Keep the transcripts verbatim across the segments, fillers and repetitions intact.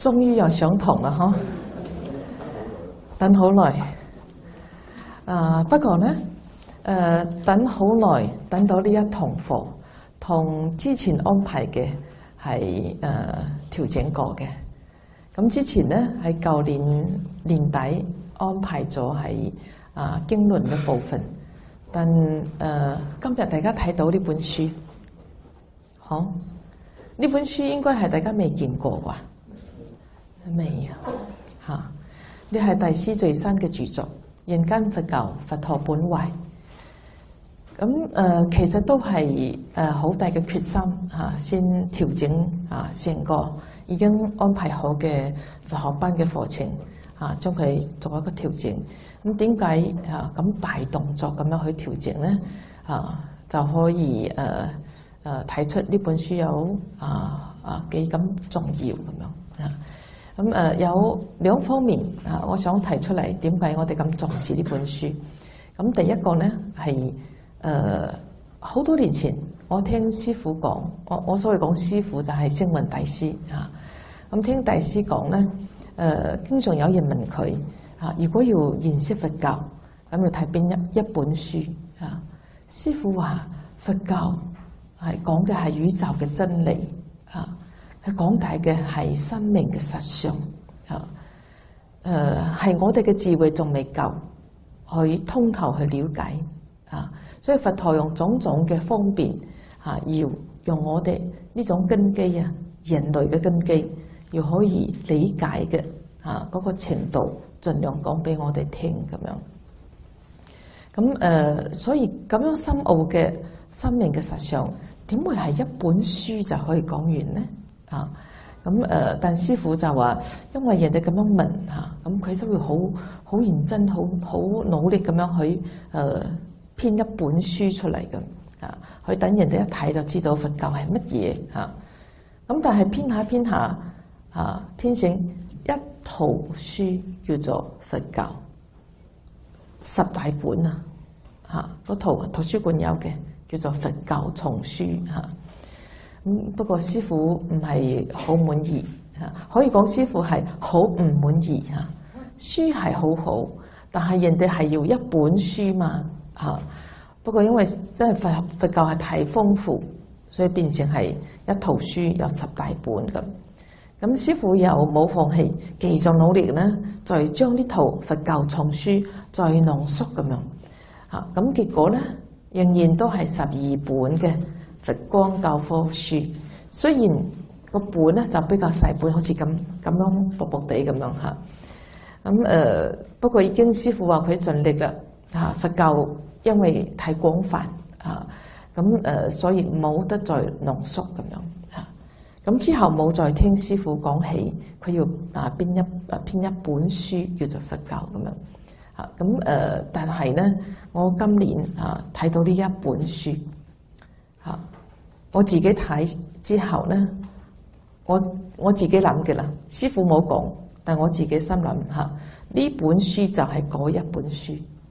終於有上堂啦，嗬！等好耐，啊不過呢，誒、呃、等好耐，等到呢一堂課，同之前安排嘅係誒調整過嘅。咁之前呢喺舊年年底安排咗係啊經論嘅部分，但誒、呃、今日大家睇到呢本書，好，呢本書應該係大家未見過啩？未啊？嚇！呢係大師最新嘅著作《人間佛教佛陀本懷》。咁誒、呃，其實都係誒好大嘅決心嚇、啊，先調整啊成個已經安排好嘅佛學班嘅課程啊，將佢做一個調整。咁點解啊咁大動作咁樣去調整咧？啊，就可以誒誒睇出呢本書有啊啊幾咁重要咁樣啊。咁誒、呃、有兩方面啊，我想提出嚟點解我哋咁重視呢本書。咁第一個咧係誒好多年前我聽師父講，我我所謂講師父就係星雲大師啊。咁聽大師講咧，誒、呃、經常有人問佢啊，如果要認識佛教，咁要睇邊一一本書啊？師父話佛教係講嘅係宇宙嘅真理啊。佢講解嘅係生命嘅實相啊，誒、呃、係我哋嘅智慧仲未夠去通透去了解啊，所以佛陀用種種嘅方便啊，要用我哋呢種根基啊，人類嘅根基，要可以理解嘅啊嗰、那個程度，盡量講俾我哋聽咁樣。咁誒、呃，所以咁樣深奧嘅生命嘅實相，點會係一本書就可以講完呢？啊，咁誒、呃，但師父就話，因為人哋咁樣問嚇，咁佢就會好好認真、好好努力咁樣去誒編一本書出嚟咁啊，去等人哋一睇就知道佛教係乜嘢嚇。咁、啊、但係編下編下啊，編成一套書叫做佛教十大本啊，嚇嗰套圖書館有嘅叫做佛教叢書嚇。啊嗯、不過師父唔係好滿意嚇，可以講師父係好唔滿意嚇。書係好好，但係人哋係要一本書嘛嚇。不過因為真係佛佛教係太豐富，所以變成係一套書有十大本咁。咁師父又冇放棄，繼續努力咧，再將呢套佛教叢書再濃縮咁樣嚇。咁結果咧，仍然都係十二本嘅佛光教科書，雖然個本咧就比較細本，好似咁咁樣薄薄地咁樣嚇。咁誒、呃，不過已經師父話佢盡力啦嚇。佛教因為太廣泛嚇，咁、啊、誒、呃，所以冇得再濃縮咁樣嚇。咁、啊、之後冇再聽師父講起，佢要啊編一啊編一本書叫做佛教咁樣嚇。咁、啊、誒、呃，但係咧，我今年啊睇到呢一本書嚇。啊我自己睇之後咧，我我自己諗嘅啦，師父冇講，但我自己心諗吓，呢本書就係嗰一本書，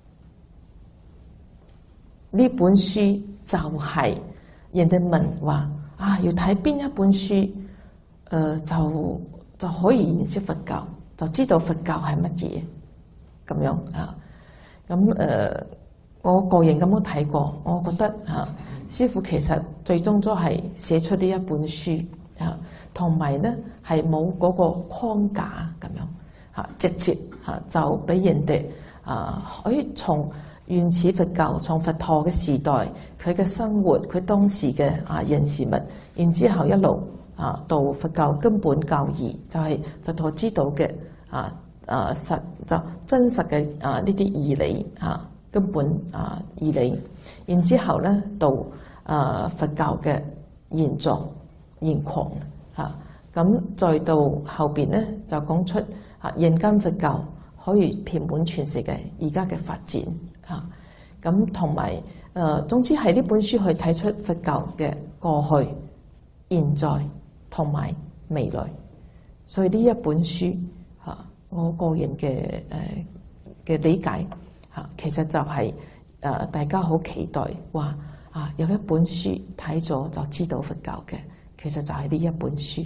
呢本書就係人哋問話啊，要睇邊一本書，誒、呃、就就可以認識佛教，就知道佛教係乜嘢咁樣啊。咁誒、呃，我個人咁樣睇過，我覺得吓。啊師父其實最終都係寫出呢一本書啊，同埋咧係冇嗰個框架咁樣嚇，直接嚇就俾人哋啊，可以從原始佛教，從佛陀嘅時代佢嘅生活，佢當時嘅啊人事物，然之後一路啊到佛教根本教義，就係、是、佛陀知道嘅啊啊實就真實嘅啊呢啲義理啊根本啊義理。然之後咧，到啊佛教嘅現狀現況嚇，咁再到後邊咧就講出啊人間佛教可以遍滿全世界而家嘅發展嚇，咁同埋誒總之係呢本書去睇出佛教嘅過去、現在同埋未來，所以呢一本書嚇，我個人嘅誒嘅理解嚇，其實就係、是。誒、呃，大家好期待話啊，有一本書睇咗就知道佛教嘅，其實就係呢一本書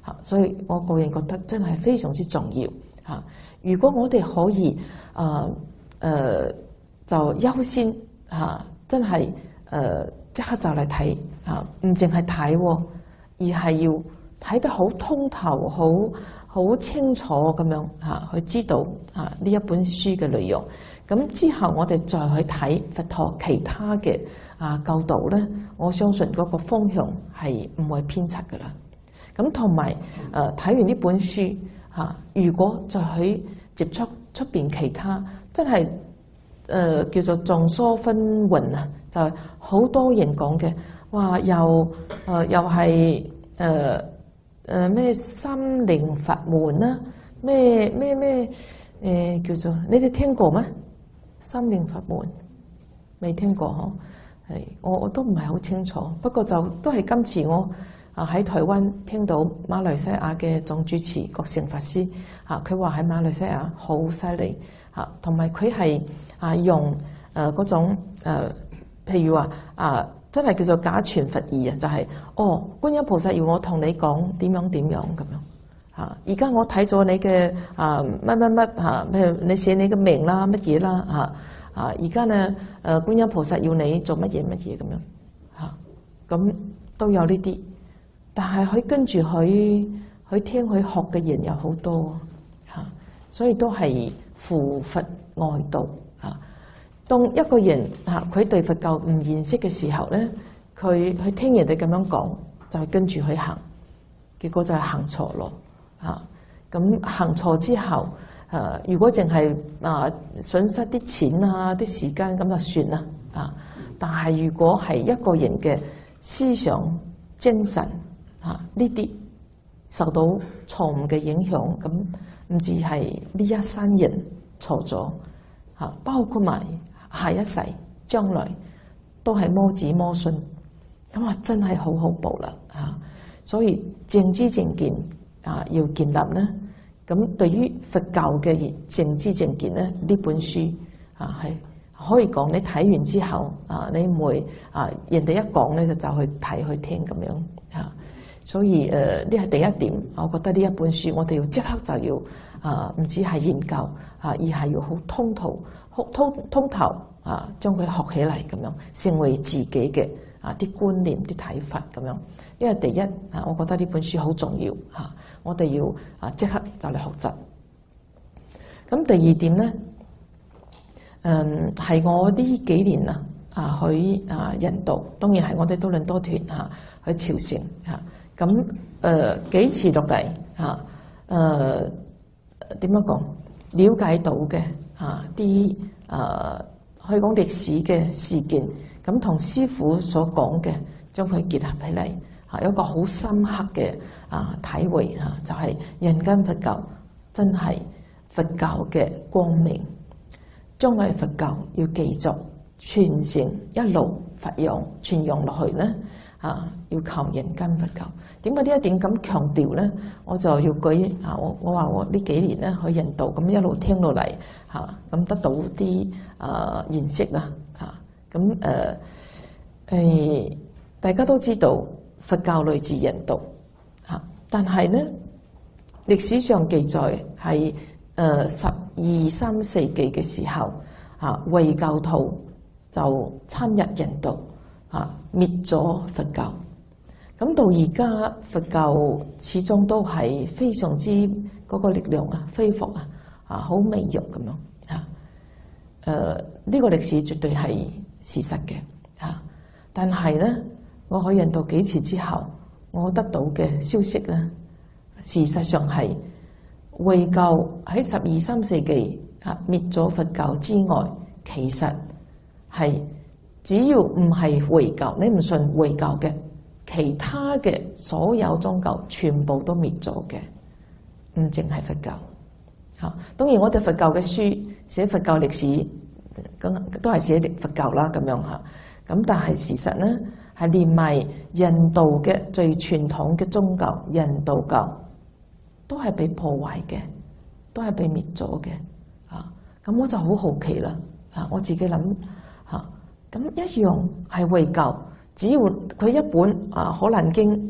嚇，所以我個人覺得真係非常之重要嚇。如果我哋可以誒誒、呃呃、就優先嚇，真係誒即刻就嚟睇嚇，唔淨係睇，而係要睇得好通透、好好清楚咁樣嚇，去知道啊呢一本書嘅內容。咁之後我哋再去睇佛陀其他嘅啊教導咧，我相信嗰個方向係唔會偏差噶啦。咁同埋誒睇完呢本書嚇，如果再去接觸出邊其他，真係誒、呃、叫做眾說紛紜啊，就係、是、好多人講嘅，哇又誒、呃、又係誒誒咩心靈法門啦，咩咩咩誒叫做你哋聽過咩？心靈法門未聽過嗬，係我我都唔係好清楚，不過就都係今次我啊喺台灣聽到馬來西亞嘅總主持國成法師啊，佢話喺馬來西亞好犀利嚇，同埋佢係啊用誒嗰種誒，譬如話啊真係叫做假傳佛意啊，就係、是、哦觀音菩薩要我同你講點樣點樣咁樣。啊！而家我睇咗你嘅啊乜乜乜嚇，譬如你寫你嘅名啦乜嘢啦嚇啊！而家咧誒觀音菩薩要你做乜嘢乜嘢咁樣嚇，咁、啊、都有呢啲，但係佢跟住佢佢聽佢學嘅人有好多嚇、啊，所以都係扶佛外道嚇。當一個人嚇佢、啊、對佛教唔認識嘅時候咧，佢佢聽人哋咁樣講，就係跟住去行，結果就係行錯路。啊，咁行錯之後，誒、啊，如果淨係啊損失啲錢啊、啲時間咁就算啦，啊！但係如果係一個人嘅思想、精神啊呢啲受到錯誤嘅影響，咁唔止係呢一生人錯咗，嚇，包括埋下一世、將來都係魔子魔孫，咁啊真係好恐怖啦，嚇！所以正知正見。啊，要建立咧，咁對於佛教嘅正知正見咧，呢本書啊係可以講你睇完之後啊，你唔會啊人哋一講咧就走去睇去聽咁樣嚇，所以誒呢係第一點，我覺得呢一本書我哋要即刻就要啊，唔止係研究啊，而係要好通透、好通通透啊，將佢學起嚟咁樣，成為自己嘅啊啲觀念、啲睇法咁樣。因為第一啊，我覺得呢本書好重要嚇，我哋要啊即刻就嚟學習。咁第二點咧，嗯係我呢幾年啊啊去啊印度，當然係我哋多倫多團嚇去朝聖嚇。咁誒幾次落嚟嚇誒點樣講？了解到嘅啊啲誒可以講歷史嘅事件，咁同師父所講嘅將佢結合起嚟。啊，有一個好深刻嘅啊體會嚇，就係、是、人間佛教真係佛教嘅光明，將來佛教要繼續傳承一路發揚傳揚落去咧啊，要靠人間佛教。點解呢一點咁強調咧？我就要舉啊，我我話我呢幾年咧去印度咁一路聽落嚟嚇，咁得到啲啊認識啦嚇，咁誒誒大家都知道。佛教來自印度，嚇！但係咧，歷史上記載係誒十二三世紀嘅時候，嚇衛教徒就參入印度，嚇滅咗佛教。咁到而家佛教始終都係非常之嗰個力量啊，恢復啊，啊好微弱咁樣嚇。誒呢個歷史絕對係事實嘅嚇，但係咧。我去印度幾次之後，我得到嘅消息咧，事實上係衛教喺十二三世紀啊滅咗佛教之外，其實係只要唔係衛教，你唔信衛教嘅，其他嘅所有宗教全部都滅咗嘅，唔淨係佛教。嚇，當然我哋佛教嘅書寫佛教歷史，咁都係寫佛教啦咁樣嚇。咁但係事實咧。係連埋印度嘅最傳統嘅宗教印度教，都係被破壞嘅，都係被滅咗嘅。啊，咁我就好好奇啦。啊，我自己諗嚇，咁、啊、一樣係衛教，只要佢一本啊《可蘭經》一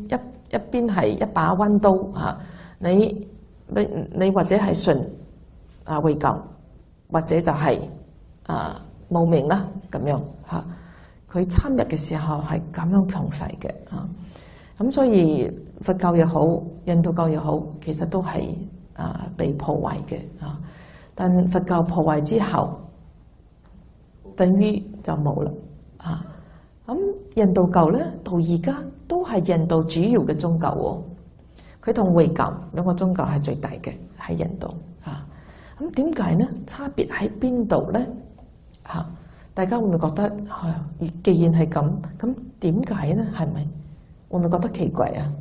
一邊係一把彎刀嚇，你你你或者係信啊回教，或者就係、是、啊無明啦咁樣嚇。佢參入嘅時候係咁樣強勢嘅嚇，咁所以佛教又好，印度教又好，其實都係啊被破壞嘅嚇。但佛教破壞之後，等於就冇啦嚇。咁印度教咧到而家都係印度主要嘅宗教喎，佢同回教兩個宗教係最大嘅喺印度啊。咁點解呢？差別喺邊度咧嚇？大家會唔會覺得係？既然係咁，咁點解呢？係咪會唔會覺得奇怪啊？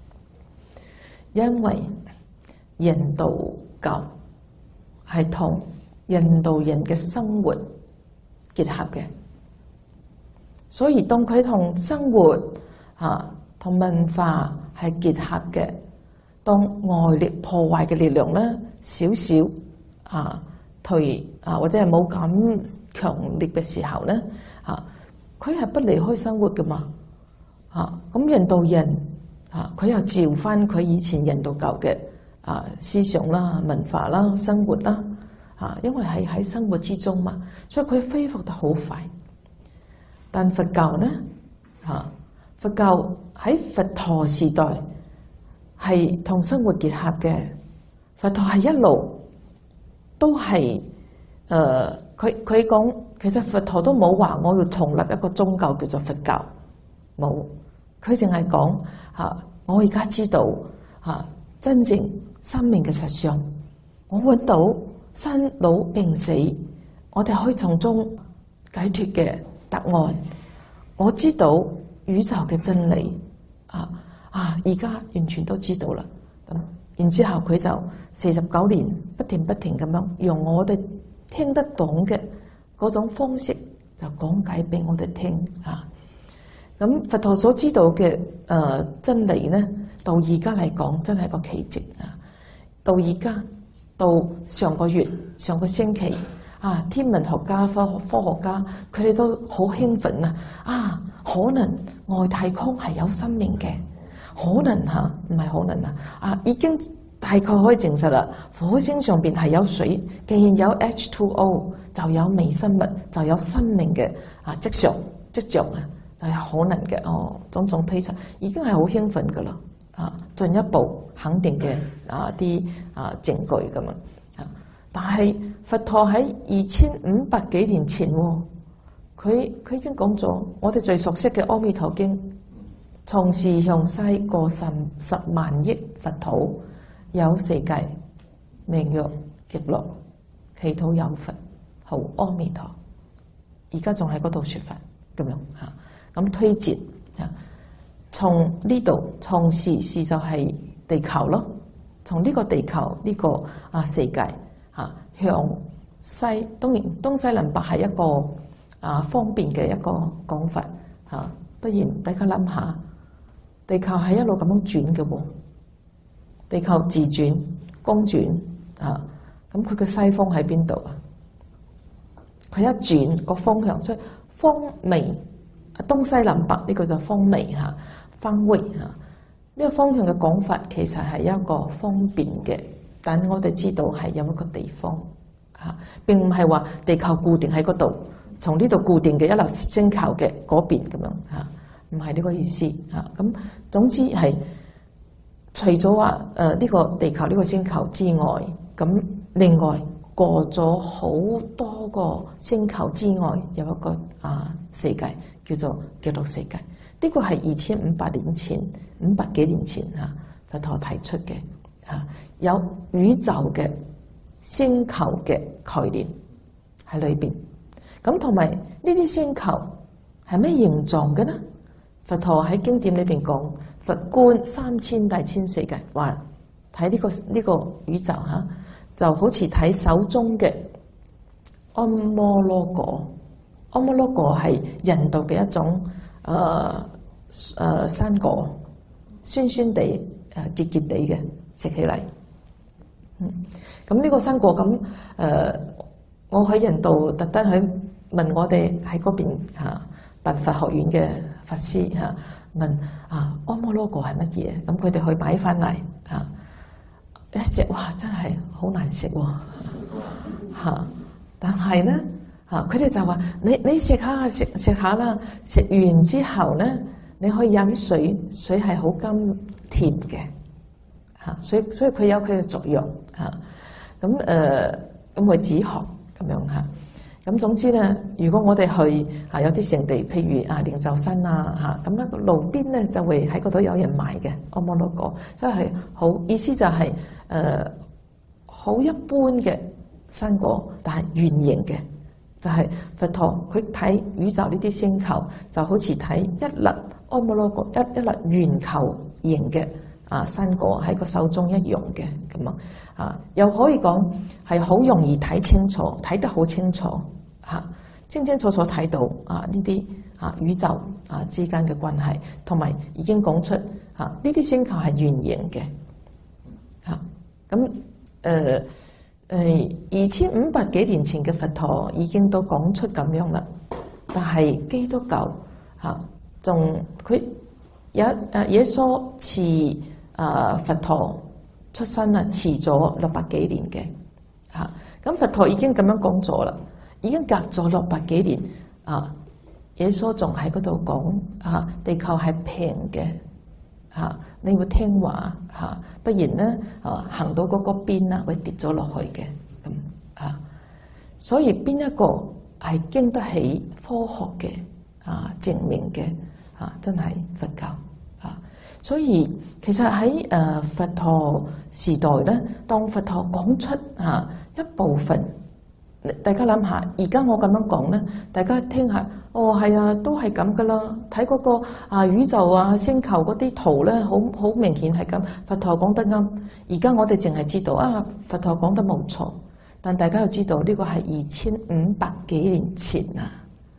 因為印度教係同印度人嘅生活結合嘅，所以當佢同生活嚇同文化係結合嘅，當外力破壞嘅力量咧少少啊退啊或者係冇咁強烈嘅時候咧嚇，佢係不離開生活噶嘛嚇。咁印度人嚇佢又照翻佢以前印度教嘅啊思想啦、文化啦、生活啦嚇，因為係喺生活之中嘛，所以佢恢復得好快。但佛教呢嚇，佛教喺佛陀時代係同生活結合嘅，佛陀係一路都係誒，佢佢講其實佛陀都冇話我要創立一個宗教叫做佛教，冇，佢淨係講嚇，我而家知道嚇真正生命嘅實相，我揾到生老病死，我哋可以從中解脫嘅答案，我知道宇宙嘅真理啊啊！而家完全都知道啦。咁然之後佢就四十九年不停不停咁樣用我哋聽得懂嘅嗰種方式就講解俾我哋聽啊。咁佛陀所知道嘅誒、呃、真理呢，到而家嚟講真係個奇蹟啊！到而家到上個月上個星期啊，天文學家、科學科學家佢哋都好興奮啊！啊，可能外太空係有生命嘅。可能嚇，唔係可能啊！啊，已經大概可以證實啦。火星上邊係有水，既然有 H 二 O， 就有微生物，就有生命嘅啊跡象跡象啊，就有可能嘅哦。種種推測已經係好興奮噶啦啊！進一步肯定嘅啊啲啊證據咁啊！但係佛陀喺二千五百幾年前，佢佢已經講咗我哋最熟悉嘅《阿彌陀經》。從是向西過十十萬億佛土，有四界，名曰極樂，其土有佛，號阿彌陀。而家仲喺嗰度說法咁樣嚇，咁推薦嚇。從呢度，從是是就係地球咯。從呢個地球呢、這個啊世界嚇向西，當然東西南北係一個啊方便嘅一個講法嚇。不然大家諗下。地球係一路咁樣轉嘅喎，地球自轉、公轉啊，咁佢嘅西方喺邊度啊？佢一轉個方向，所以方位東西南北呢個就方位嚇，方位嚇。呢個方向嘅講法其實係一個方便嘅，但我哋知道係有一個地方嚇，並唔係話地球固定喺嗰度，從呢度固定嘅一粒星球嘅嗰邊咁樣嚇。唔係呢個意思啊！咁總之係除咗話誒呢個地球呢個星球之外，咁另外過咗好多個星球之外，有一個啊世界叫做極樂世界。呢個係二千五百年前、五百幾年前嚇佛陀提出嘅嚇，有宇宙嘅星球嘅概念喺裏邊。咁同埋呢啲星球係咩形狀嘅呢？佛陀喺經典裏邊講，佛觀三千大千世界，話睇呢個呢、這個宇宙吓，就好似睇手中嘅阿摩羅果。阿摩羅果係印度嘅一種誒誒、呃呃、生果，酸酸地誒澀澀地嘅，食起嚟。嗯，咁呢個生果咁誒、呃，我喺印度特登去問我哋喺嗰邊吓。佛學院嘅法師嚇問啊阿摩羅果係乜嘢？咁佢哋去買翻嚟啊，一食哇真係好難食喎嚇！但係咧嚇，佢哋就話你你食下食食下啦，食完之後咧，你可以飲水，水係好甘甜嘅嚇，所以所以佢有佢嘅作用嚇。咁誒咁會止渴咁樣嚇。咁總之咧，如果我哋去啊有啲聖地，譬如啊靈鷲山啊嚇，咁咧路邊咧就會喺嗰度有人賣嘅阿摩羅果，真係好意思就係誒好一般嘅生果，但係圓形嘅，就係、是、佛陀佢睇宇宙呢啲星球，就好似睇一粒阿摩羅果一一粒圓球形嘅啊生果喺個手中一樣嘅咁啊啊，又可以講係好容易睇清楚，睇得好清楚。嚇，清清楚楚睇到啊呢啲啊宇宙啊之間嘅關係，同埋已經講出啊呢啲星球係圓形嘅嚇。咁誒誒二千五百幾年前嘅佛陀已經都講出咁樣啦，但係基督教嚇仲佢有誒耶穌遲啊佛陀出生啊遲咗六百幾年嘅嚇。咁佛陀已經咁樣講咗啦。已經隔咗六百幾年，啊！耶穌仲喺嗰度講啊，地球係平嘅，嚇、啊、你會聽話嚇、啊，不然咧啊行到嗰個邊啦，會跌咗落去嘅咁啊。所以邊一個係經得起科學嘅啊證明嘅啊，真係佛教啊。所以其實喺誒、呃、佛陀時代咧，當佛陀講出啊一部分。大家諗下，而家我咁樣講咧，大家聽下，哦係啊，都係咁噶啦。睇嗰個啊宇宙啊星球嗰啲圖咧，好好明顯係咁。佛陀講得啱。而家我哋淨係知道啊，佛陀講得冇錯，但大家要知道呢個係二千五百幾年前啊。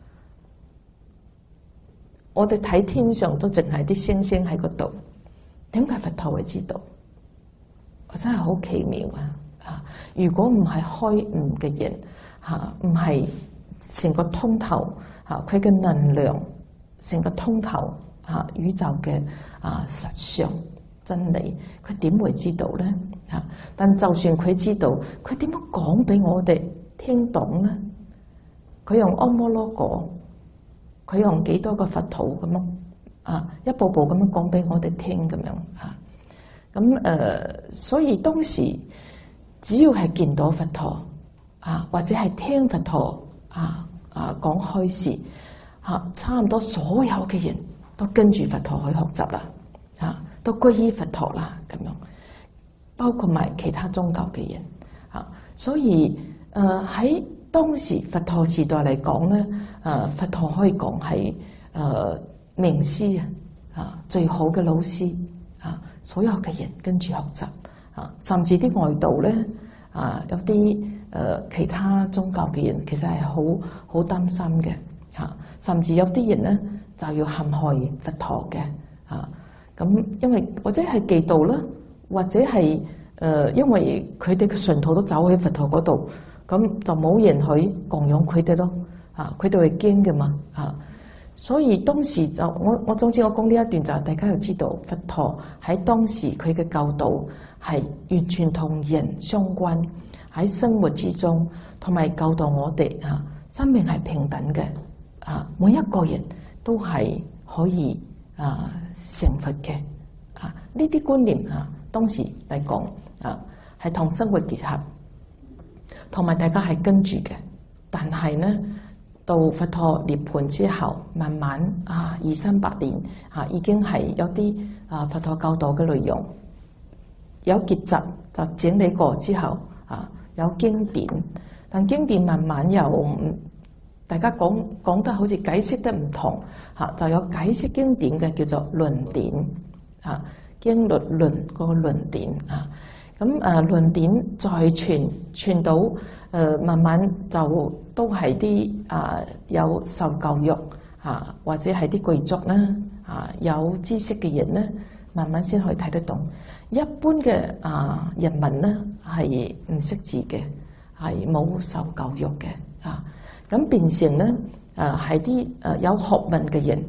我哋睇天上都淨係啲星星喺嗰度，點解佛陀會知道？我真係好奇妙啊！啊，如果唔係開悟嘅人。嚇，唔係成個通透嚇，佢嘅能量成個通透嚇宇宙嘅啊實相真理，佢點會知道咧嚇？但就算佢知道，佢點樣講俾我哋聽懂咧？佢用阿摩羅果，佢用幾多個佛土咁樣啊，一步步咁樣講俾我哋聽咁樣嚇。咁誒，所以當時只要係見到佛陀。啊，或者係聽佛陀啊啊講開示，嚇、啊，差唔多所有嘅人都跟住佛陀去學習啦，嚇、啊，都歸依佛陀啦，咁樣，包括埋其他宗教嘅人，嚇、啊，所以誒喺、呃、當時佛陀時代嚟講咧，誒、呃、佛陀可以講係誒名師啊，啊最好嘅老師啊，所有嘅人跟住學習，啊，甚至啲外道咧。啊，有啲誒、呃、其他宗教嘅人其實係好好擔心嘅嚇、啊，甚至有啲人咧就要陷害佛陀嘅嚇。咁、啊、因為或者係嫉妒啦，或者係誒、呃、因為佢哋嘅信徒都走喺佛陀嗰度，咁就冇人去供養佢哋咯嚇，佢哋會驚嘅嘛嚇。所以當時就我我總之我講呢一段就大家要知道，佛陀喺當時佢嘅教導係完全同人相關，喺生活之中，同埋教導我哋嚇生命係平等嘅啊，每一個人都係可以啊成佛嘅啊，呢啲觀念啊當時嚟講啊係同生活結合，同埋大家係跟住嘅，但係呢。到佛陀涅槃之後，慢慢啊二三百年啊，已經係有啲啊佛陀教導嘅內容有結集，就整理過之後啊有經典，但經典慢慢又大家講講得好似解釋得唔同嚇、啊，就有解釋經典嘅叫做論典啊，經律論嗰個論典啊。咁誒論典再傳傳到誒、呃，慢慢就都係啲啊有受教育啊，或者係啲貴族啦啊，有知識嘅人咧，慢慢先可以睇得懂。一般嘅啊人民咧係唔識字嘅，係冇受教育嘅啊。咁變成咧誒係啲誒有學問嘅人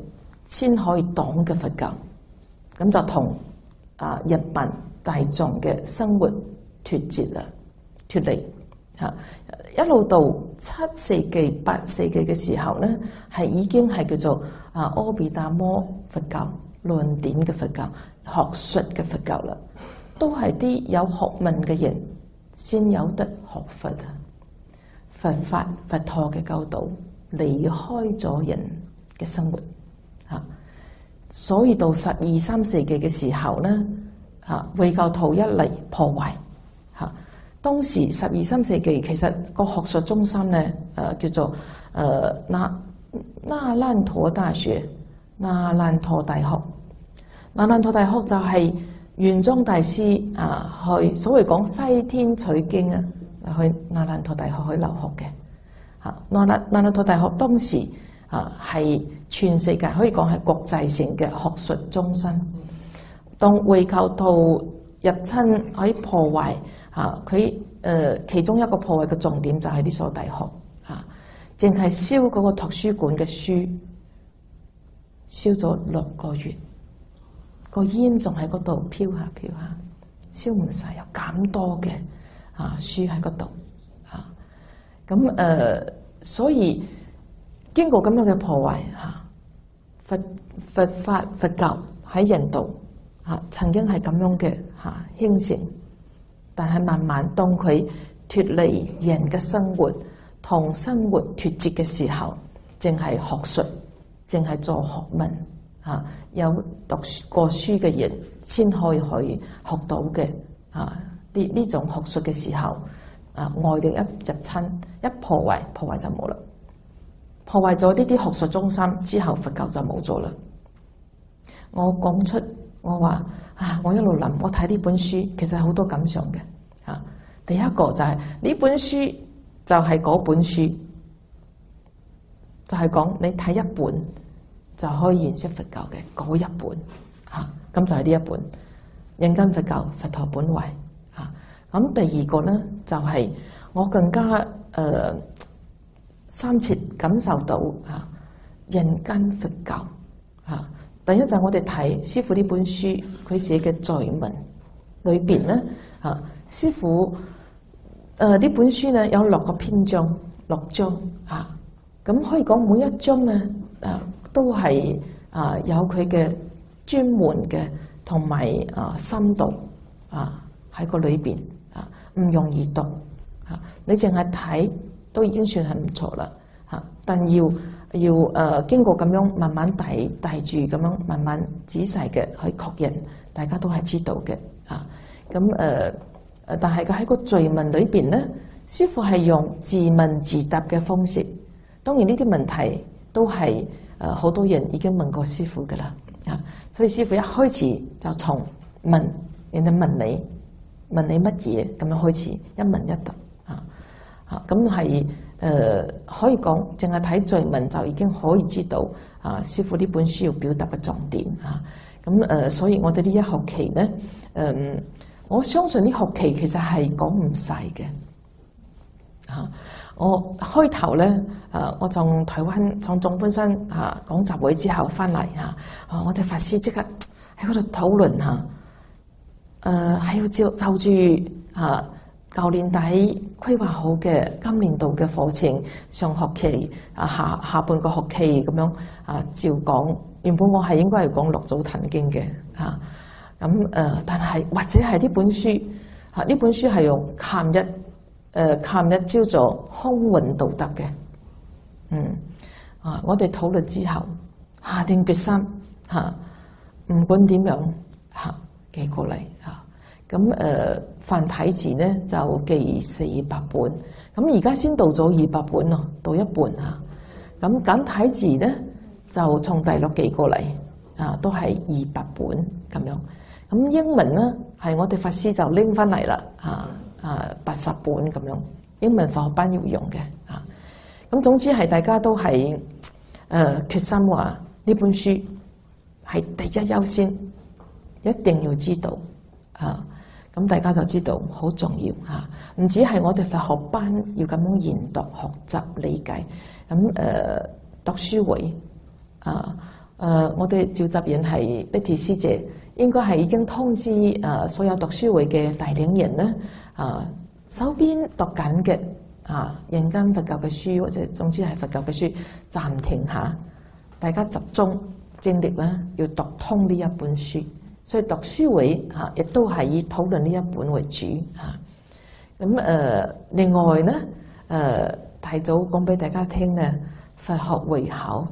先可以懂嘅佛教，咁就同啊一般大眾嘅生活脫節啦，脫離嚇。一路到七世紀、八世紀嘅時候咧，係已經係叫做啊阿毗達摩佛教、論典嘅佛教、學術嘅佛教啦，都係啲有學問嘅人先有得學佛啊。佛法佛陀嘅教導離開咗人嘅生活嚇，所以到十二三世紀嘅時候咧嚇，回教徒一嚟破壞嚇。當時十二三世紀其實個學術中心咧誒叫做誒那那蘭陀大學、那蘭陀大學。那蘭陀大學就係玄奘大師啊去所謂講西天取經啊。去那蘭陀大學去留學嘅嚇，那蘭那蘭陀大學當時啊係全世界可以講係國際性嘅學術中心。當回教徒入侵可以破壞嚇，佢誒其中一個破壞嘅重點就係呢所大學嚇，淨係燒嗰個圖書館嘅書，燒咗六個月，個煙仲喺嗰度飄下飄下，燒唔晒，有咁多嘅。啊，書喺嗰度啊，咁誒、呃，所以經過咁樣嘅破壞嚇、啊，佛佛法佛教喺印度嚇曾經係咁樣嘅嚇興盛，但係慢慢當佢脫離人嘅生活同生活脫節嘅時候，淨係學術，淨係做學問嚇、啊，有讀過書嘅人先可以去學到嘅啊。呢呢種學術嘅時候，啊外力一入侵，一破壞，破壞就冇啦。破壞咗呢啲學術中心之後，佛教就冇咗啦。我講出我話啊，我一路諗，我睇呢本書其實好多感想嘅嚇、啊。第一個就係、是、呢本書就係嗰本書，就係、是、講你睇一本就可以認識佛教嘅嗰一本嚇，咁、啊、就係呢一本《人間佛教佛陀本懷》。咁第二個咧，就係、是、我更加誒、呃、深切感受到嚇人間佛教嚇。第一就係我哋睇師父呢本書，佢寫嘅序文裏邊咧嚇，師父誒呢、呃、本書咧有六個篇章，六章嚇。咁、啊、可以講每一章咧誒、啊、都係啊有佢嘅專門嘅同埋啊深度啊喺個裏邊。啊，唔容易讀嚇，你淨係睇都已經算係唔錯啦嚇。但要要誒、呃、經過咁樣慢慢帶帶住咁樣慢慢仔細嘅去確認，大家都係知道嘅啊。咁誒誒，但係佢喺個序文裏邊咧，師父係用自問自答嘅方式。當然呢啲問題都係誒好多人已經問過師父噶啦啊，所以師父一開始就從問人哋問你。問你乜嘢咁樣開始一問一答啊啊，咁係誒可以講，淨係睇序文就已經可以知道啊師父呢本書要表達嘅重點啊。咁、啊、誒，所以我哋呢一學期咧，誒、嗯，我相信呢學期其實係講唔晒嘅啊。我開頭咧誒，我從台灣從總本身嚇講習會之後翻嚟嚇，啊，我哋法師即刻喺嗰度討論嚇。啊誒係、呃、要照就住啊，舊年底規劃好嘅今年度嘅課程，上學期啊下下半個學期咁樣啊照講。原本我係應該係講六祖壇經嘅啊，咁誒、呃，但係或者係呢本書啊，呢本書係用琴日誒琴日朝早空運道德嘅，嗯啊，我哋討論之後下定決心嚇，唔、啊、管點樣嚇。啊寄過嚟嚇，咁誒繁體字咧就寄四百本，咁而家先到咗二百本咯，到一半嚇。咁簡體字咧就從大陸寄過嚟，啊都係二百本咁樣。咁英文咧係我哋法師就拎翻嚟啦，啊啊八十本咁樣，英文法學班要用嘅啊。咁總之係大家都係誒、呃、決心話呢本書係第一優先。一定要知道啊！咁大家就知道好重要嚇，唔止係我哋佛學班要咁樣研讀、學習、理解。咁誒、呃、讀書會啊， 呃，我哋召集人係 Betty 師姐，應該係已經通知誒、呃、所有讀書會嘅帶領人咧，啊、呃、手邊讀緊嘅啊人間佛教嘅書或者總之係佛教嘅書暫停下，大家集中精力咧要讀通呢一本書，所以讀書會嚇亦、啊、都係以討論呢一本為主嚇。咁、啊、誒、呃、另外咧誒、呃、提早講俾大家聽咧，佛學會考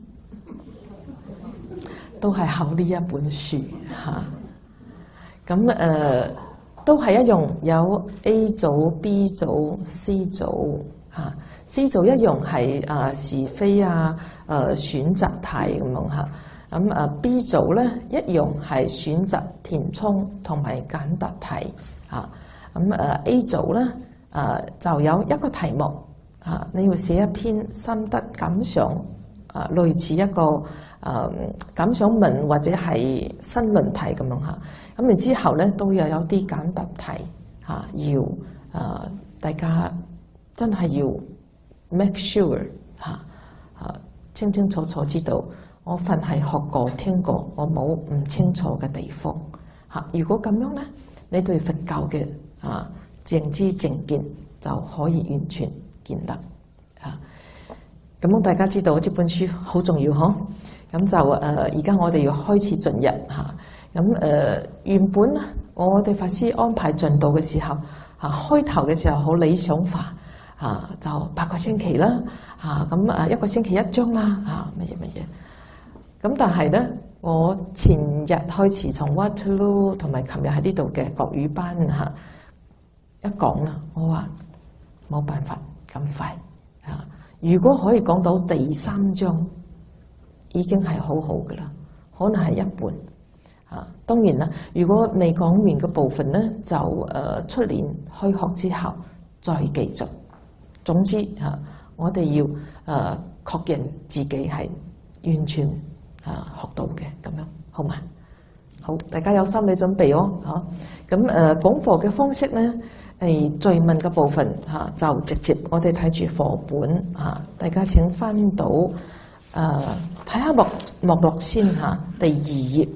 都係考呢一本書嚇。咁、啊、誒、呃、都係一樣有 A 組、B 組、C 組嚇。啊C 組一樣係啊是非啊，誒選擇題咁樣嚇。咁啊 B 組咧一樣係選擇填充同埋簡答題嚇。咁誒 A 組咧誒就有一個題目嚇，你要寫一篇心得感想啊，類似一個誒感想文或者係新論題咁樣嚇。咁然之後咧都有有啲簡答題嚇，要誒大家真係要make sure 嚇嚇清清楚楚知道，我份係學過聽過，我冇唔清楚嘅地方嚇。如果咁樣咧，你對佛教嘅啊正知正見就可以完全見得嚇。咁大家知道呢本書好重要嗬。咁就誒而家我哋要開始進入嚇。咁誒、呃、原本我哋法師安排進度嘅時候嚇，開頭嘅時候好理想化。啊，就八個星期啦，啊咁啊一個星期一章啦，啊乜嘢乜嘢，咁但係咧，我前日開始從 Waterloo 同埋琴日喺呢度嘅國語班嚇、啊、一講啦，我話冇辦法咁快啊！如果可以講到第三章，已經係好好噶啦，可能係一半啊。當然啦，如果未講完嘅部分咧，就誒出年開學之後再繼續。總之嚇，我哋要誒、呃、確認自己係完全啊學到嘅咁樣，好嘛？好，大家有心理準備哦嚇。咁誒講課嘅方式咧，係序文嘅部分嚇、啊，就直接我哋睇住課本嚇、啊，大家請翻到誒睇下目目錄先嚇、啊，第二頁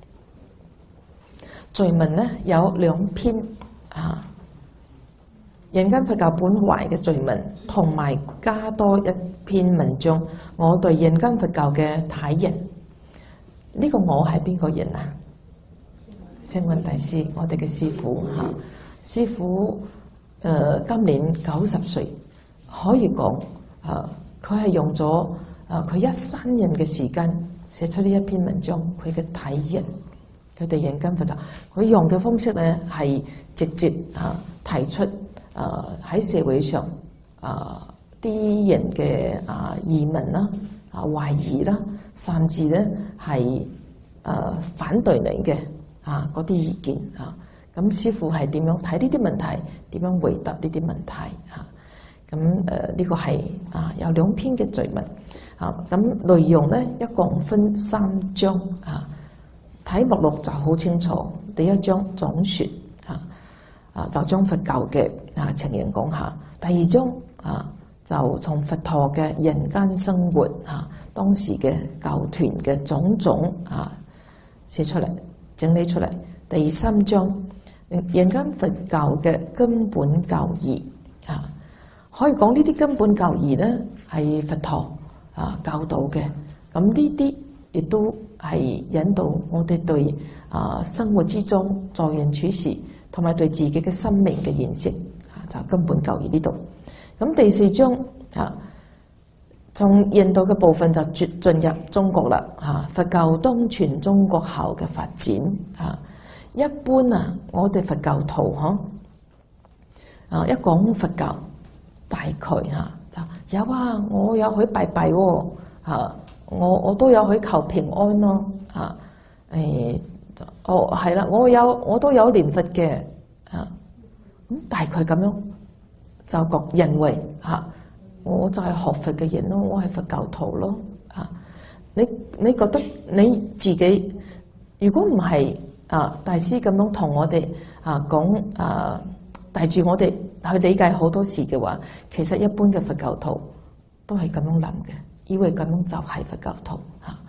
序文咧有兩篇嚇。啊人間佛教本懷嘅序文，同埋加多一篇文章，我對人間佛教嘅睇人。呢、這個我係邊個人啊？星雲大師，我哋嘅師父嚇、啊。師父誒、呃、今年九十歲，可以講啊，佢係用咗啊佢一生人嘅時間寫出呢一篇文章，佢嘅睇人，佢哋人間佛教，佢用嘅方式咧係直接啊提出。誒喺、呃、社會上，誒、呃、啲人嘅啊疑問啦、啊懷疑啦，甚至咧係誒反對你嘅啊嗰啲意見啊，咁師父係點樣睇呢啲問題？點樣回答呢啲問題？嚇咁誒呢個係啊有兩篇嘅序文啊，咁內容咧一共分三章啊，睇目錄就好清楚。第一章總說啊。啊，就將佛教嘅啊情形講下。第二章啊，就從佛陀嘅人間生活啊，當時嘅教團嘅種種啊寫出嚟，整理出嚟。第三章人間佛教嘅根本教義啊，可以講呢啲根本教義咧係佛陀啊教導嘅。咁呢啲亦都係引導我哋對啊生活之中做人處事。同埋對自己嘅生命嘅認識，啊，就根本教義呢度。咁第四章啊，從印度嘅部分就進進入中國啦。嚇，佛教當傳中國後嘅發展。嚇，一般啊，我哋佛教徒嗬，啊，一講佛教，大概嚇就有啊，我有去拜拜喎。嚇，我我都有去求平安咯。嚇，誒。哦，係啦，我有我都有念佛嘅，啊，咁大概咁樣就覺認為嚇，我就係學佛嘅人咯，我係佛教徒咯，啊，你你覺得你自己如果唔係啊大師咁樣同我哋啊講啊帶住我哋去理解好多事嘅話，其實一般嘅佛教徒都係咁樣諗嘅，以為咁樣就係佛教徒嚇。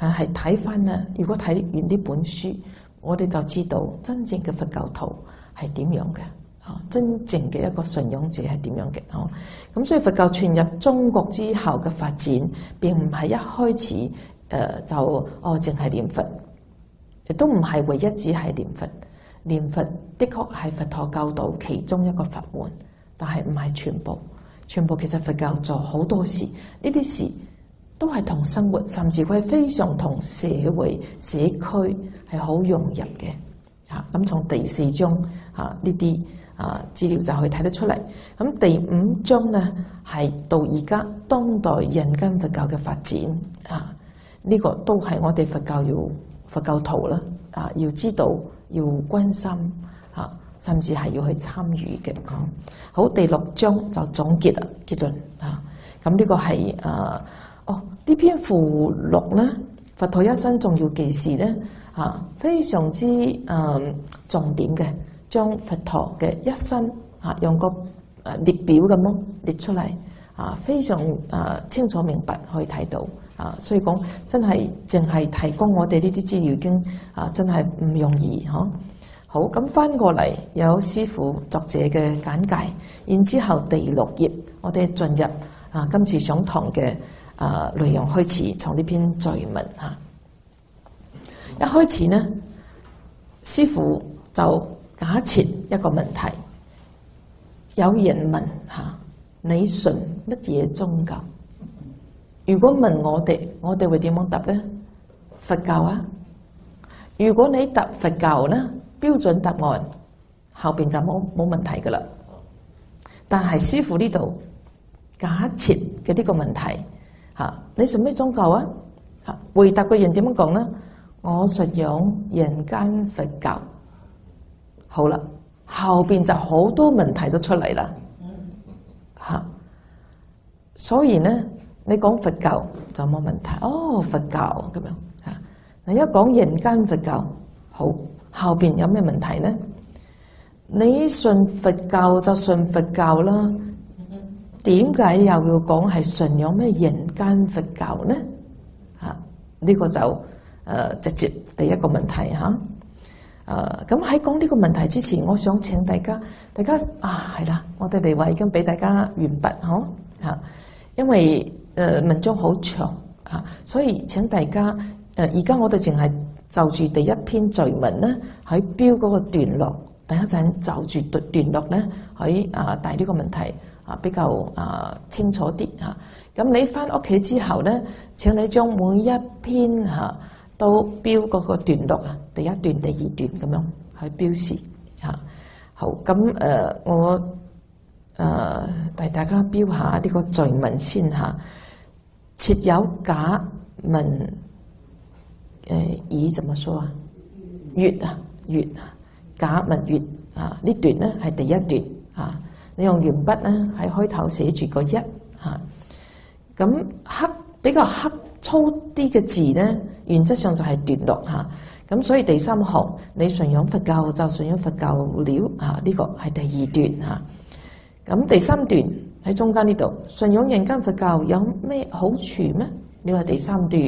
啊係睇翻咧，如果睇完呢本書，我哋就知道真正嘅佛教徒係點樣嘅。啊，真正嘅一個信仰者係點樣嘅？哦，咁所以佛教傳入中國之後嘅發展，並唔係一開始誒、呃、就哦淨係念佛，亦都唔係唯一只係念佛。念佛的確係佛陀教導其中一個法門，但係唔係全部。全部其實佛教做好多事，呢啲事都係同生活，甚至佢係非常同社會社區係好融入嘅。嚇，咁從第四章嚇呢啲啊資料就可以睇得出嚟。咁第五章呢係到而家當代人間佛教嘅發展啊，呢、這個都係我哋佛教要佛教徒啦啊，要知道要關心啊，甚至係要去參與嘅。啊，好，第六章就總結啦，結論啊。咁呢個係啊哦呢篇附錄咧，佛陀一生重要記事咧啊，非常之誒、啊、重點嘅。將佛陀嘅一生啊，用個誒列表咁樣列出嚟啊，非常誒清楚明白可以睇到啊，所以講真係淨係提供我哋呢啲資料已經啊，真係唔容易嗬。好，咁翻過嚟有師父作者嘅簡介，然之後第六頁我哋進入啊今次上堂嘅啊內容開始，從呢篇序文吓。一開始呢，師父就假設一個問題，有人問吓，你信乜嘢宗教？如果問我哋，我哋會點樣答呢？佛教啊！如果你答佛教呢，標準答案後邊就冇冇問題噶啦。但係師父呢度假設嘅呢個問題吓，你信咩宗教啊？吓，回答嘅人點樣講呢？我信仰人間佛教。好啦，後邊就好多問題都出嚟啦，吓、啊，所以呢，你講佛教就冇問題，哦，佛教咁樣吓，你一講人間佛教，好，後邊有咩問題呢？你信佛教就信佛教啦，點解又要講係信仰咩人間佛教呢？吓、啊，呢、這個就誒、呃、直接第一個問題吓。啊誒，咁喺講呢個問題之前，我想請大家，大家啊係啦，我哋嚟話已經俾大家完畢嗬吓，因為誒、呃、文章好長啊，所以請大家誒，而、呃、家我哋淨係就住第一篇序文咧，喺標嗰個段落，第一陣就住段段落咧，喺啊帶呢個問題啊比較啊清楚啲吓。咁、啊、你翻屋企之後咧，請你將每一篇吓。啊都標嗰個段落啊，第一段、第二段咁樣去標示嚇。好，咁誒、呃，我誒、呃、帶大家標下呢個序文先嚇。設有假文誒，以、呃、怎麼說啊？閱啊，閱啊，假文閱啊，呢段咧係第一段啊。你用鉛筆咧喺開頭寫住個一嚇，咁、啊、黑比較黑。粗啲嘅字咧，原則上就係段落嚇，咁、啊、所以第三行你信仰佛教就信仰佛教了嚇，呢、啊這個係第二段嚇。咁、啊、第三段喺中間呢度，信仰人間佛教有咩好處咩？呢個係第三段。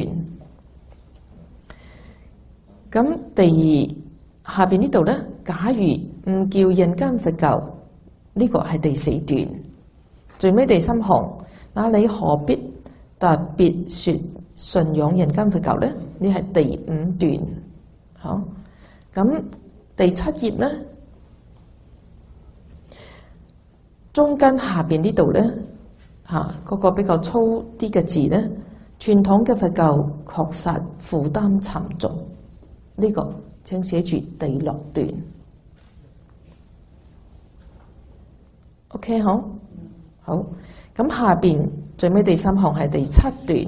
咁第二下邊呢度咧，假如唔叫人間佛教，呢、這個係第四段。最尾第三行，那你何必特別說信仰人間佛教咧？呢係第五段，好，咁第七頁咧，中間下邊呢度咧，吓、啊、嗰、那個比較粗啲嘅字咧，傳統嘅佛教確實負擔沉重，呢、這個請寫住第六段。OK， 好，好，咁下邊最尾第三行係第七段。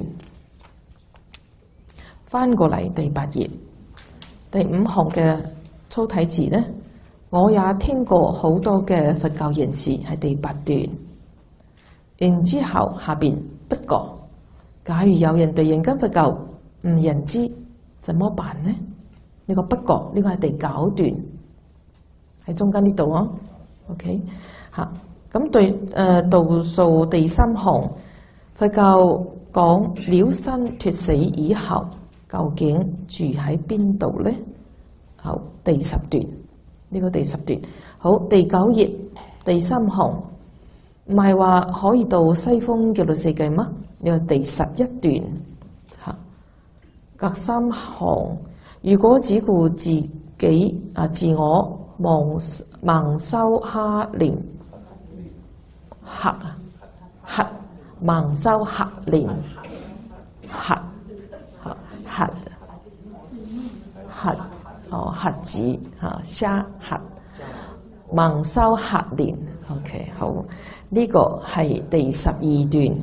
翻過嚟第八頁，第五行嘅粗體字呢，我也聽過好多嘅佛教人士係第八段。然之後下邊不過，假如有人對人間佛教唔認知，怎麼辦呢？呢、這個不過呢、這個係第九段，喺中間呢度啊。OK，吓，咁對誒倒數第三行，佛教講了生脫死以後。 究竟住喺邊度呢？好，第十段呢、這個第十段，好，第九頁第三行，唔係話可以到西方極樂世界嗎？呢個第十一段嚇，隔三行，如果只顧自己啊自我蒙蒙羞哈連黑黑蒙羞黑連黑黑黑哦黑子嚇蝦黑蒙羞黑連 OK 好，呢、這個係第十二段。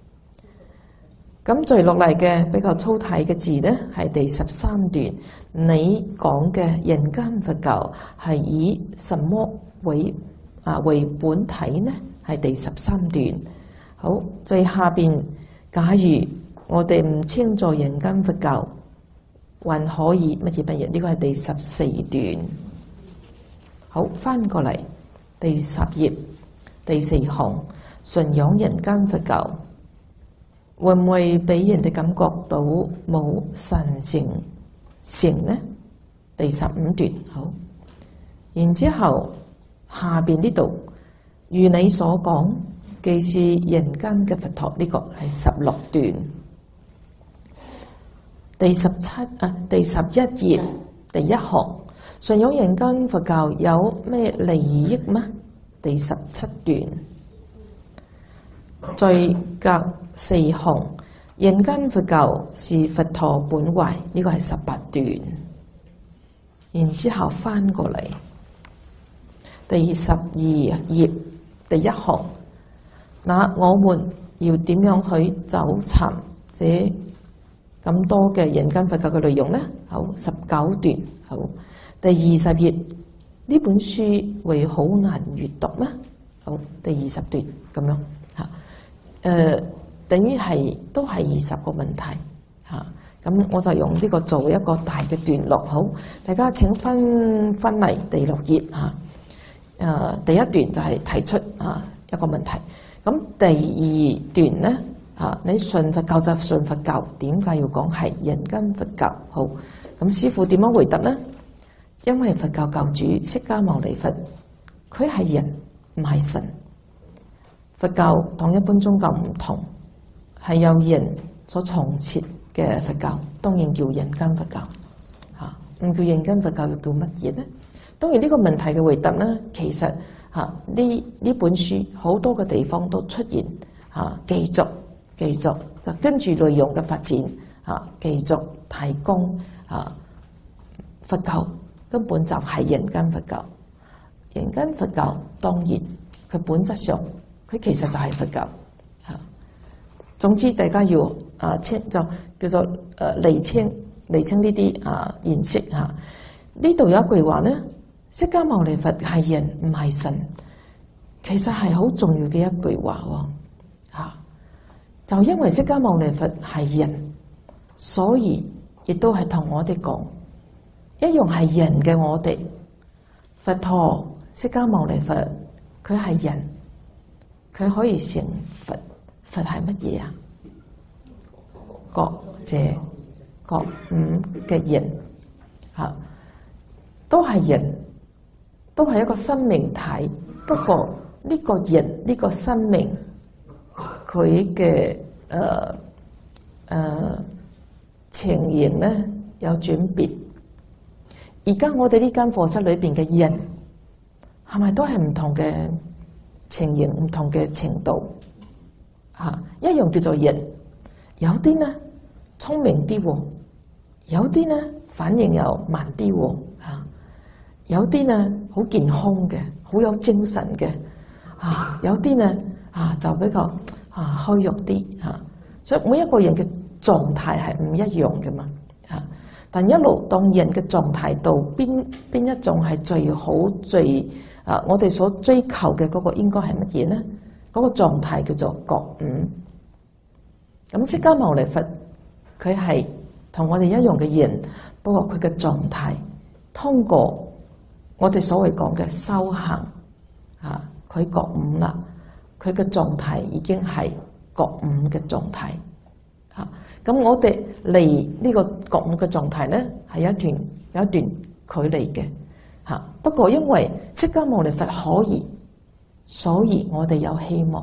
咁再落嚟嘅比較粗體嘅字呢，係第十三段。你講嘅人間佛教係以什麼為啊為本體呢？係第十三段。好，最下邊，假如我哋唔稱作人間佛教，還可以乜嘢乜嘢？呢個係第十四段。好，翻過嚟第十頁第四行，信仰人間佛教。會唔會俾人哋感覺到冇神聖性呢？第十五段好，然之後下邊呢度，如你所講，既是人間嘅佛陀，呢、這個係十六段。第十七啊，第十一頁第一行，信仰人間佛教有咩利益嗎？第十七段。再隔四行，人間佛教是佛陀本懷，呢個係十八段。然之後翻過嚟，第十二頁第一行，那我們要點樣去找尋這咁多嘅人間佛教嘅內容呢？好，十九段。好，第二十頁，呢本書會好難閱讀咩？好，第二十段咁樣嚇。誒、呃，等於係都係二十個問題嚇，咁、啊、我就用呢個做一個大嘅段落。好，大家請翻翻嚟第六頁嚇。誒、啊，第一段就係提出啊一個問題，咁第二段咧嚇，你信佛教就信佛教，點解要講係人間佛教？好，咁師父點樣回答呢？因為佛教教主釋迦牟尼佛，佢係人唔係神。佛教同一般宗教唔同，係有人所創設嘅佛教，當然叫人間佛教。嚇，唔叫人間佛教又叫乜嘢呢？當然呢個問題嘅回答呢，其實嚇呢呢本書好多嘅地方都出現嚇，繼續繼續跟住內容嘅發展嚇，繼續提供嚇佛教根本就係人間佛教。人間佛教當然佢本質上。佢其實就係佛教嚇。總之，大家要啊清就叫做誒釐清釐清呢啲啊認識嚇。呢度有一句話咧，釋迦牟尼佛係人唔係神，其實係好重要嘅一句話喎嚇。就因為釋迦牟尼佛係人，所以亦都係同我哋講一樣係人嘅我哋。佛陀釋迦牟尼佛佢係人。佢可以成佛，佛係乜嘢啊？覺者覺悟嘅人嚇，都係人，都係一個生命體。不過呢個人呢、呢個生命，佢嘅誒誒情形咧有轉變。而家我哋呢間課室裏邊嘅人，係咪都係唔同嘅？情形唔同嘅程度嚇，一樣叫做人。有啲呢聰明啲，有啲呢反應又慢啲嚇，有啲呢好健康嘅，好有精神嘅嚇，有啲呢啊就比較啊虛弱啲嚇。所以每一個人嘅狀態係唔一樣嘅嘛嚇。但一路當人嘅狀態度邊邊一種係最好最？啊！我哋所追求嘅嗰個應該係乜嘢呢？嗰、那個狀態叫做覺悟。咁釋迦牟尼佛佢係同我哋一樣嘅人，不過佢嘅狀態通過我哋所謂講嘅修行，啊，佢覺悟啦，佢嘅狀態已經係覺悟嘅狀態。啊， 咁我哋離呢個覺悟嘅狀態咧，係一段有一段距離嘅嚇。不過因為釋迦牟尼佛可以，所以我哋有希望。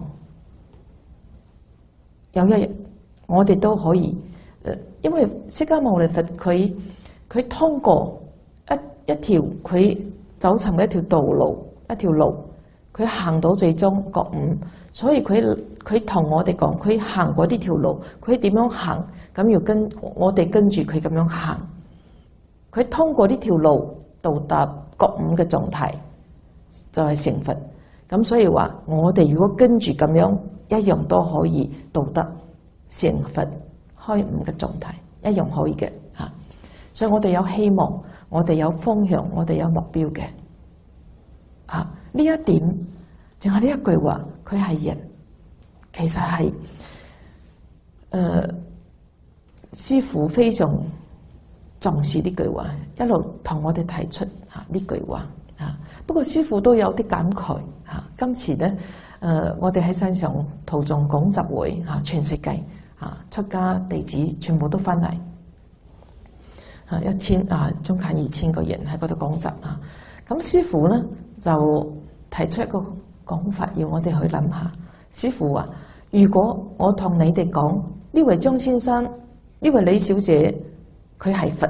有一日我哋都可以誒，因為釋迦牟尼佛佢佢通過一一條佢走尋嘅一條道路一條路，佢行到最終覺悟，所以佢佢同我哋講，佢行過呢條路，佢點樣行，咁要跟我哋跟住佢咁樣行。佢通過呢條路到達覺悟嘅狀態，就係成佛。咁所以話，我哋如果跟住咁樣，一樣都可以到得成佛開悟嘅狀態，一樣可以嘅嚇。所以我哋有希望，我哋有方向，我哋有目標嘅。啊，呢一點淨係呢一句話，佢係人，其實係誒、呃、師父非常重視呢句話，一路同我哋提出嚇呢句話嚇。不過師父都有啲感慨嚇。今次咧誒、呃，我哋喺山上徒眾講習會嚇，全世界嚇出家弟子全部都翻嚟嚇，一千啊，中間二千個人喺嗰度講習啊。咁師父咧就提出一個講法，要我哋去諗下。師父話：如果我同你哋講呢位張先生、呢位李小姐，佢係佛，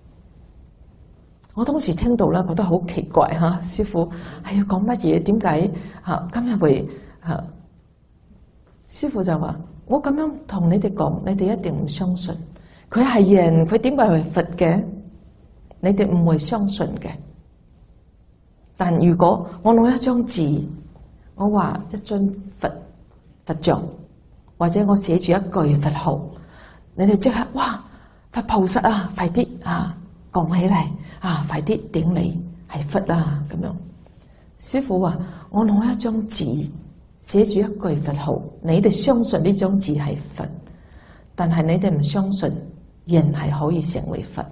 我當時聽到咧覺得好奇怪嚇。師父係要講乜嘢？點解嚇今日會嚇？師父就話：我咁樣同你哋講，你哋一定唔相信。佢係人，佢點解係佛嘅？你哋唔會相信嘅。但如果我攞一張紙，我話一尊佛佛像，或者我寫住一句佛號，你哋即刻哇！佛菩薩啊，快啲啊，講起嚟啊，快啲頂禮係佛啊咁樣。師父話：我攞一張紙，寫住一句佛號，你哋相信呢張紙係佛，但係你哋唔相信人係可以成為佛。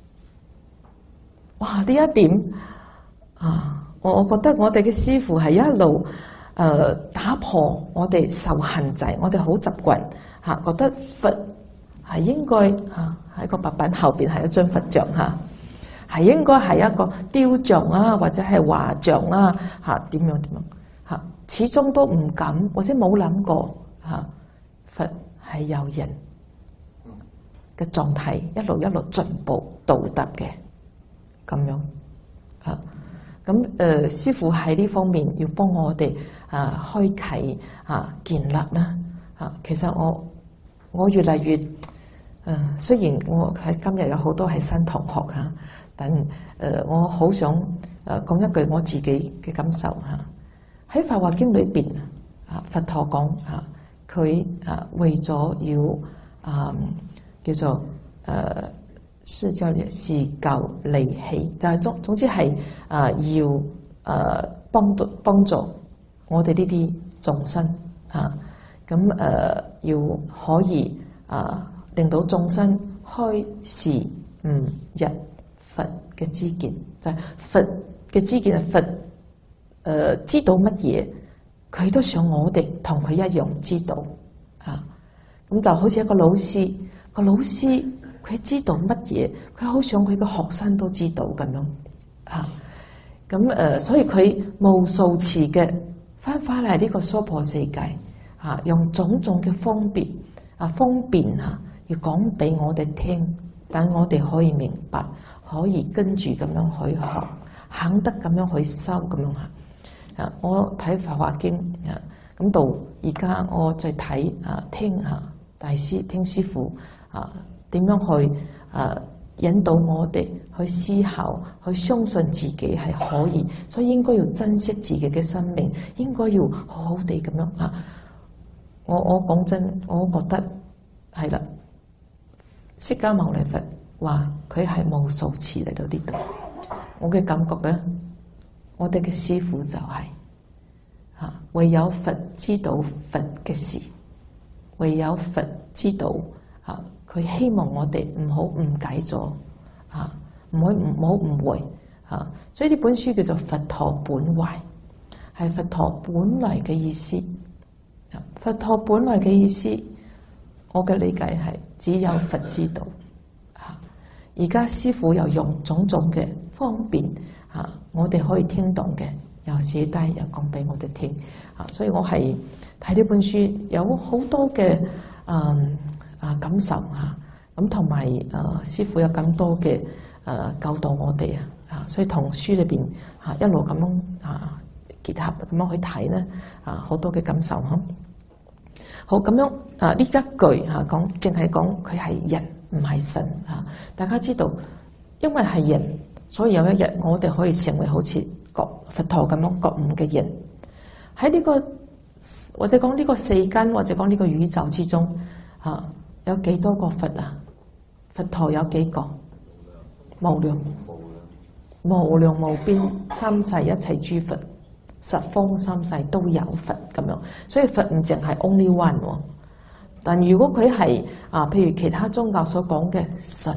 哇！呢一點啊，我我覺得我哋嘅師父係一路誒、呃、打破我哋受限制，我哋好習慣嚇，覺得佛係應該嚇喺個白板後邊係一尊佛像嚇，係應該係一個雕像啊，或者係畫像啊嚇，點樣點樣嚇，始終都唔敢或者冇諗過嚇，佛係有人嘅狀態一路一路進步到達嘅咁樣嚇。咁誒、呃，師父喺呢方面要幫我哋啊開啟啊建立啦嚇。其實我我越嚟越誒、呃，雖然我喺今日有好多係新同學嚇，但誒、呃、我好想誒講一句我自己嘅感受嚇。喺《法華經》裏邊啊，佛陀講嚇，佢啊為咗要啊叫做誒。呃是叫是救利喜，就係總總之係啊、呃、要誒、呃、幫助幫助我哋呢啲眾生啊，咁誒、呃、要可以啊、呃、令到眾生開示悟入佛嘅知見，就係、是、佛嘅知見係佛誒、呃、知道乜嘢，佢都想我哋同佢一樣知道啊，咁就好似一個老師，個老師。佢知道乜嘢？佢好想佢個學生都知道咁樣啊！咁誒、呃，所以佢無數次嘅翻返嚟呢個娑婆世界啊，用種種嘅方便啊方便啊，要講俾我哋聽，等我哋可以明白，可以跟住咁樣去學，肯得咁樣去修咁樣嚇啊！我睇《法華經》啊，咁到而家我再睇啊聽啊大師聽師父啊。點樣去誒、呃、引導我哋去思考，去相信自己係可以，所以應該要珍惜自己嘅生命，應該要好好地咁樣啊！我我講真，我覺得係啦，釋迦牟尼佛話佢係無數次嚟到呢度，我嘅感覺咧，我哋嘅師父就係、是、啊，唯有佛知道佛嘅事，唯有佛知道啊。佢希望我哋唔好誤解咗，啊，唔好唔好誤會，啊，所以呢本書叫做《佛陀本懷》，係佛陀本來嘅意思。佛陀本來嘅意思， 我嘅理解係只有佛知道。而家師父又用種種嘅方便啊，我哋可以聽懂嘅，又寫低又講俾我哋聽啊，所以我係睇呢本書有好多嘅誒啊感受嚇，咁同埋誒師父有咁多嘅誒教導我哋啊，啊，所以同書裏邊嚇一路咁樣啊結合咁樣去睇咧啊，好多嘅感受呵。好咁樣啊，呢一句嚇講，淨係講佢係人。唔係神嚇，大家知道，因為係人，所以有一日我哋可以成為好似覺佛陀咁樣覺悟嘅人。喺呢個或者講呢個世間，或者講呢個宇宙之中，嚇有幾多個佛啊？佛陀有幾個？無量、無量無邊，三世一切諸佛，十方三世都有佛咁樣。所以佛唔淨係 only one 喎。但如果佢係啊，譬如其他宗教所講嘅神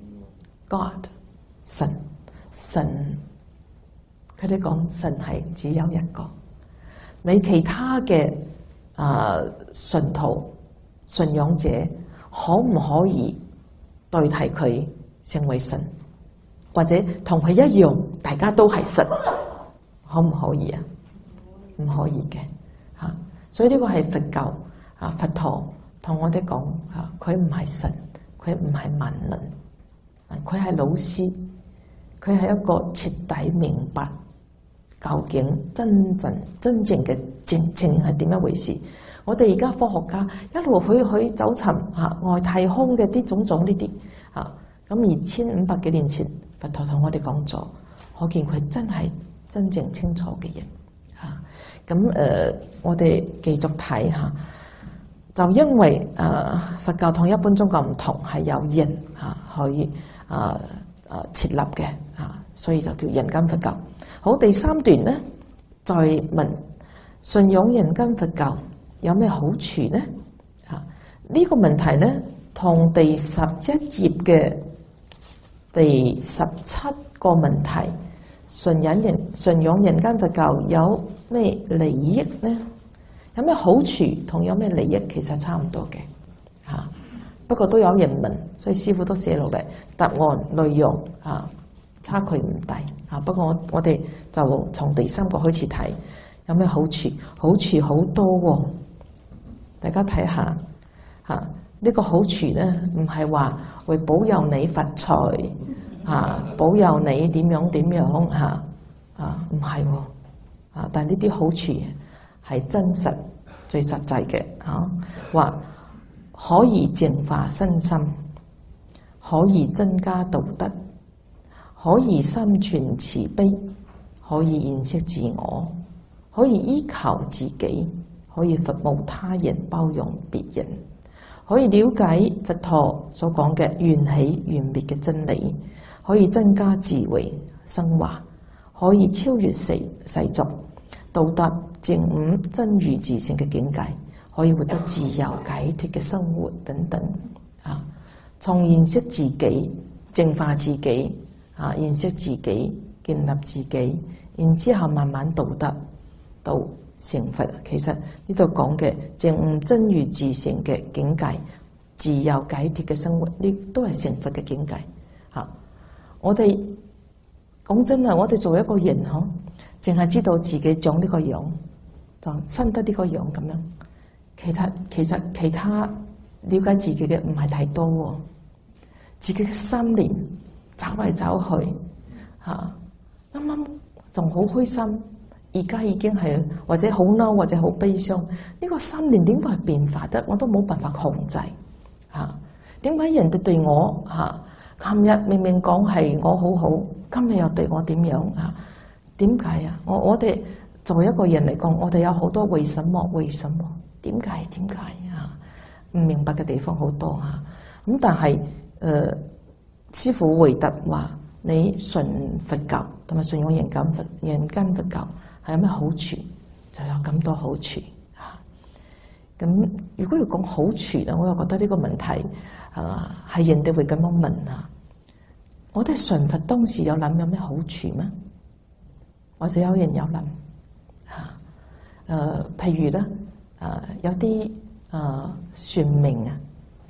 God 神神，佢哋講神係只有一個。你其他嘅啊信徒信仰者，可唔可以代替佢成為神，或者同佢一樣，大家都係神，可唔可以啊？唔可以嘅嚇。所以呢個係佛教啊，佛陀。同我哋講嚇，佢唔係神，佢唔係萬能，佢係老師，佢係一個徹底明白究竟真正真正嘅正正係點一回事。我哋而家科學家一路去去走尋嚇外太空嘅啲種種呢啲嚇，咁二千五百幾年前佛陀同我哋講咗，可見佢真係真正清楚嘅人嚇。咁誒、呃，我哋繼續睇下。就因為誒、呃、佛教同一般宗教唔同，係有人嚇去誒誒設立嘅嚇，所以就叫人間佛教。好，第三段咧，再問信仰人間佛教有咩好處呢？嚇、這、呢個問題咧，同第十一頁嘅第十七個問題，信仰人信仰人間佛教有咩利益呢？有咩好處同有咩利益其實差唔多嘅嚇，不過都有人問，所以師父都寫落嚟答案內容啊，差距唔大啊。不過我我哋就從第三個開始睇，有咩好處？好處好多喎、哦，大家睇下嚇。呢、這個好處咧，唔係話會保佑你發財啊，保佑你點樣點樣嚇啊，唔係喎啊，但係呢啲好處係真實最實際嘅嚇，話可以淨化身心，可以增加道德，可以心存慈悲，可以認識自我，可以依靠自己，可以服務他人，包容別人，可以了解佛陀所講嘅緣起緣滅嘅真理，可以增加智慧升華，可以超越世世俗。道德正悟真如自性嘅境界，可以活得自由解脫嘅生活等等啊！從認識自己、淨化自己啊，認識自己、建立自己，然之後慢慢道德到成佛。其實呢度講嘅正悟真如自性嘅境界、自由解脫嘅生活，呢都係成佛嘅境界啊！我哋講真啊，我哋做一個人嗬。淨係知道自己長呢個樣，就生得呢個樣咁樣。其他其實其他了解自己嘅唔係太多喎。自己嘅心念走嚟走去嚇，啱啱仲好開心，而家已經係或者好嬲，或者好悲傷。呢、這個心念點會係變化得？我都冇辦法控制嚇。點解人哋對我嚇？琴日明明講係我好好，今日又對我點樣嚇？點解啊？我我哋作為一個人嚟講，我哋有好多為什麼？為什麼？點解？點解啊？唔明白嘅地方好多嚇。咁但係誒、呃，師父回答話：你信佛教同埋信仰人間佛人間佛教係有咩好處？就有咁多好處嚇。咁如果要講好處咧，我又覺得呢個問題誒係、呃、人哋會咁樣問啊。我哋信佛當時有諗有咩好處咩？或者有人有諗嚇，誒、呃、譬如咧，誒、呃、有啲誒算命啊，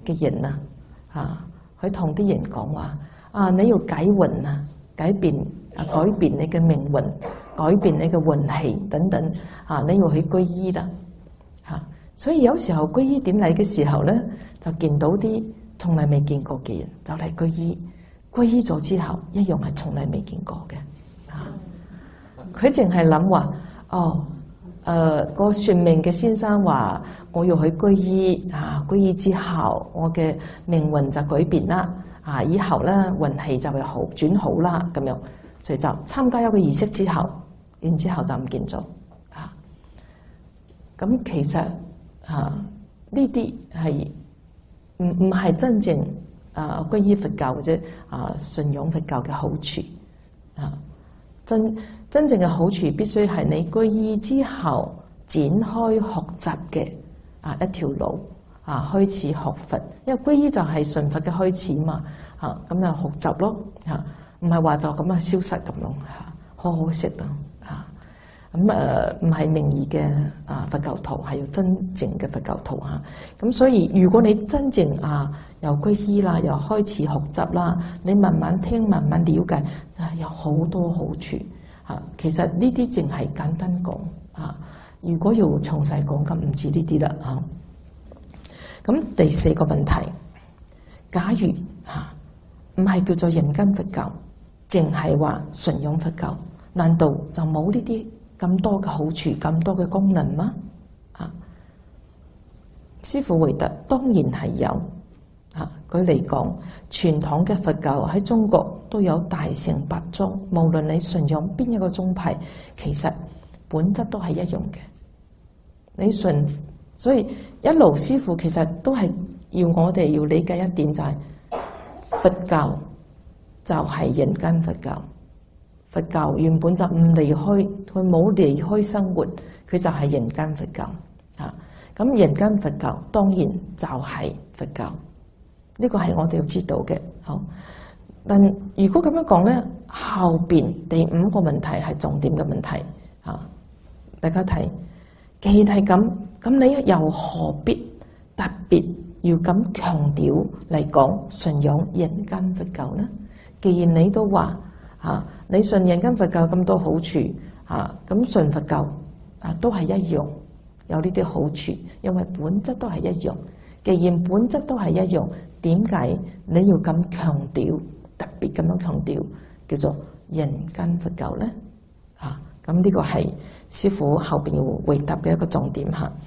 嘅人啊，啊，佢同啲人講話啊，你要改運啊，改變啊，改變你嘅命運，改變你嘅運氣等等啊，你要去皈依啦，嚇、啊！所以有時候皈依典禮嘅時候咧，就見到啲從來未見過嘅人就嚟皈依，皈依咗之後一樣係從來未見過嘅，嚇！佢淨係諗話哦。誒、呃嗰個算命嘅先生話：我要去皈依啊！皈依之後，我嘅命運就改變啦！啊，以後咧運氣就會好轉好啦，咁樣，所以就參加一個儀式之後，然之後就唔見咗啊！咁其實啊，呢啲係唔唔係真正啊皈依佛教或者啊信仰佛教嘅好處啊！真真正嘅好處必須係你皈依之後展開學習嘅啊一條路啊，開始學佛，因為皈依就係信佛嘅開始嘛，嚇咁就學習咯嚇，唔係話就咁啊消失咁樣嚇，好可惜咯嚇。咁誒唔係名義嘅啊佛教徒，係要真正嘅佛教徒嚇。咁所以如果你真正啊又皈依啦，又開始學習啦，你慢慢聽，慢慢了解，啊有好多好處嚇。其實呢啲淨係簡單講嚇，如果要詳細講咁唔止呢啲啦嚇。咁第四個問題，假如嚇唔係叫做人間佛教，淨係話純仰佛教，難道就冇呢啲咁多嘅好處，咁多嘅功能嗎？啊，師父回答：當然係有。啊，舉例講，傳統嘅佛教喺中國都有大乘八宗，無論你信仰邊一個宗派，其實本質都係一樣嘅。你信，所以一路師父其實都係要我哋要理解一點，就係佛教就係人間佛教。佛教原本就唔離開，佢冇離開生活，佢就係人間佛教啊！咁人間佛教當然就係佛教，呢個係我哋要知道嘅。好，但如果咁樣講咧，後邊第五個問題係重點嘅問題啊！大家睇，既然係咁，咁你又何必特別要咁強調嚟講信仰人間佛教呢？既然你都話，啊！你信人間佛教咁多好處，啊咁信佛教啊都係一樣，有呢啲好處，因為本質都係一樣。既然本質都係一樣，點解你要咁強調，特別咁樣強調叫做人間佛教呢？啊，咁呢個係師父後邊要回答嘅一個重點吓。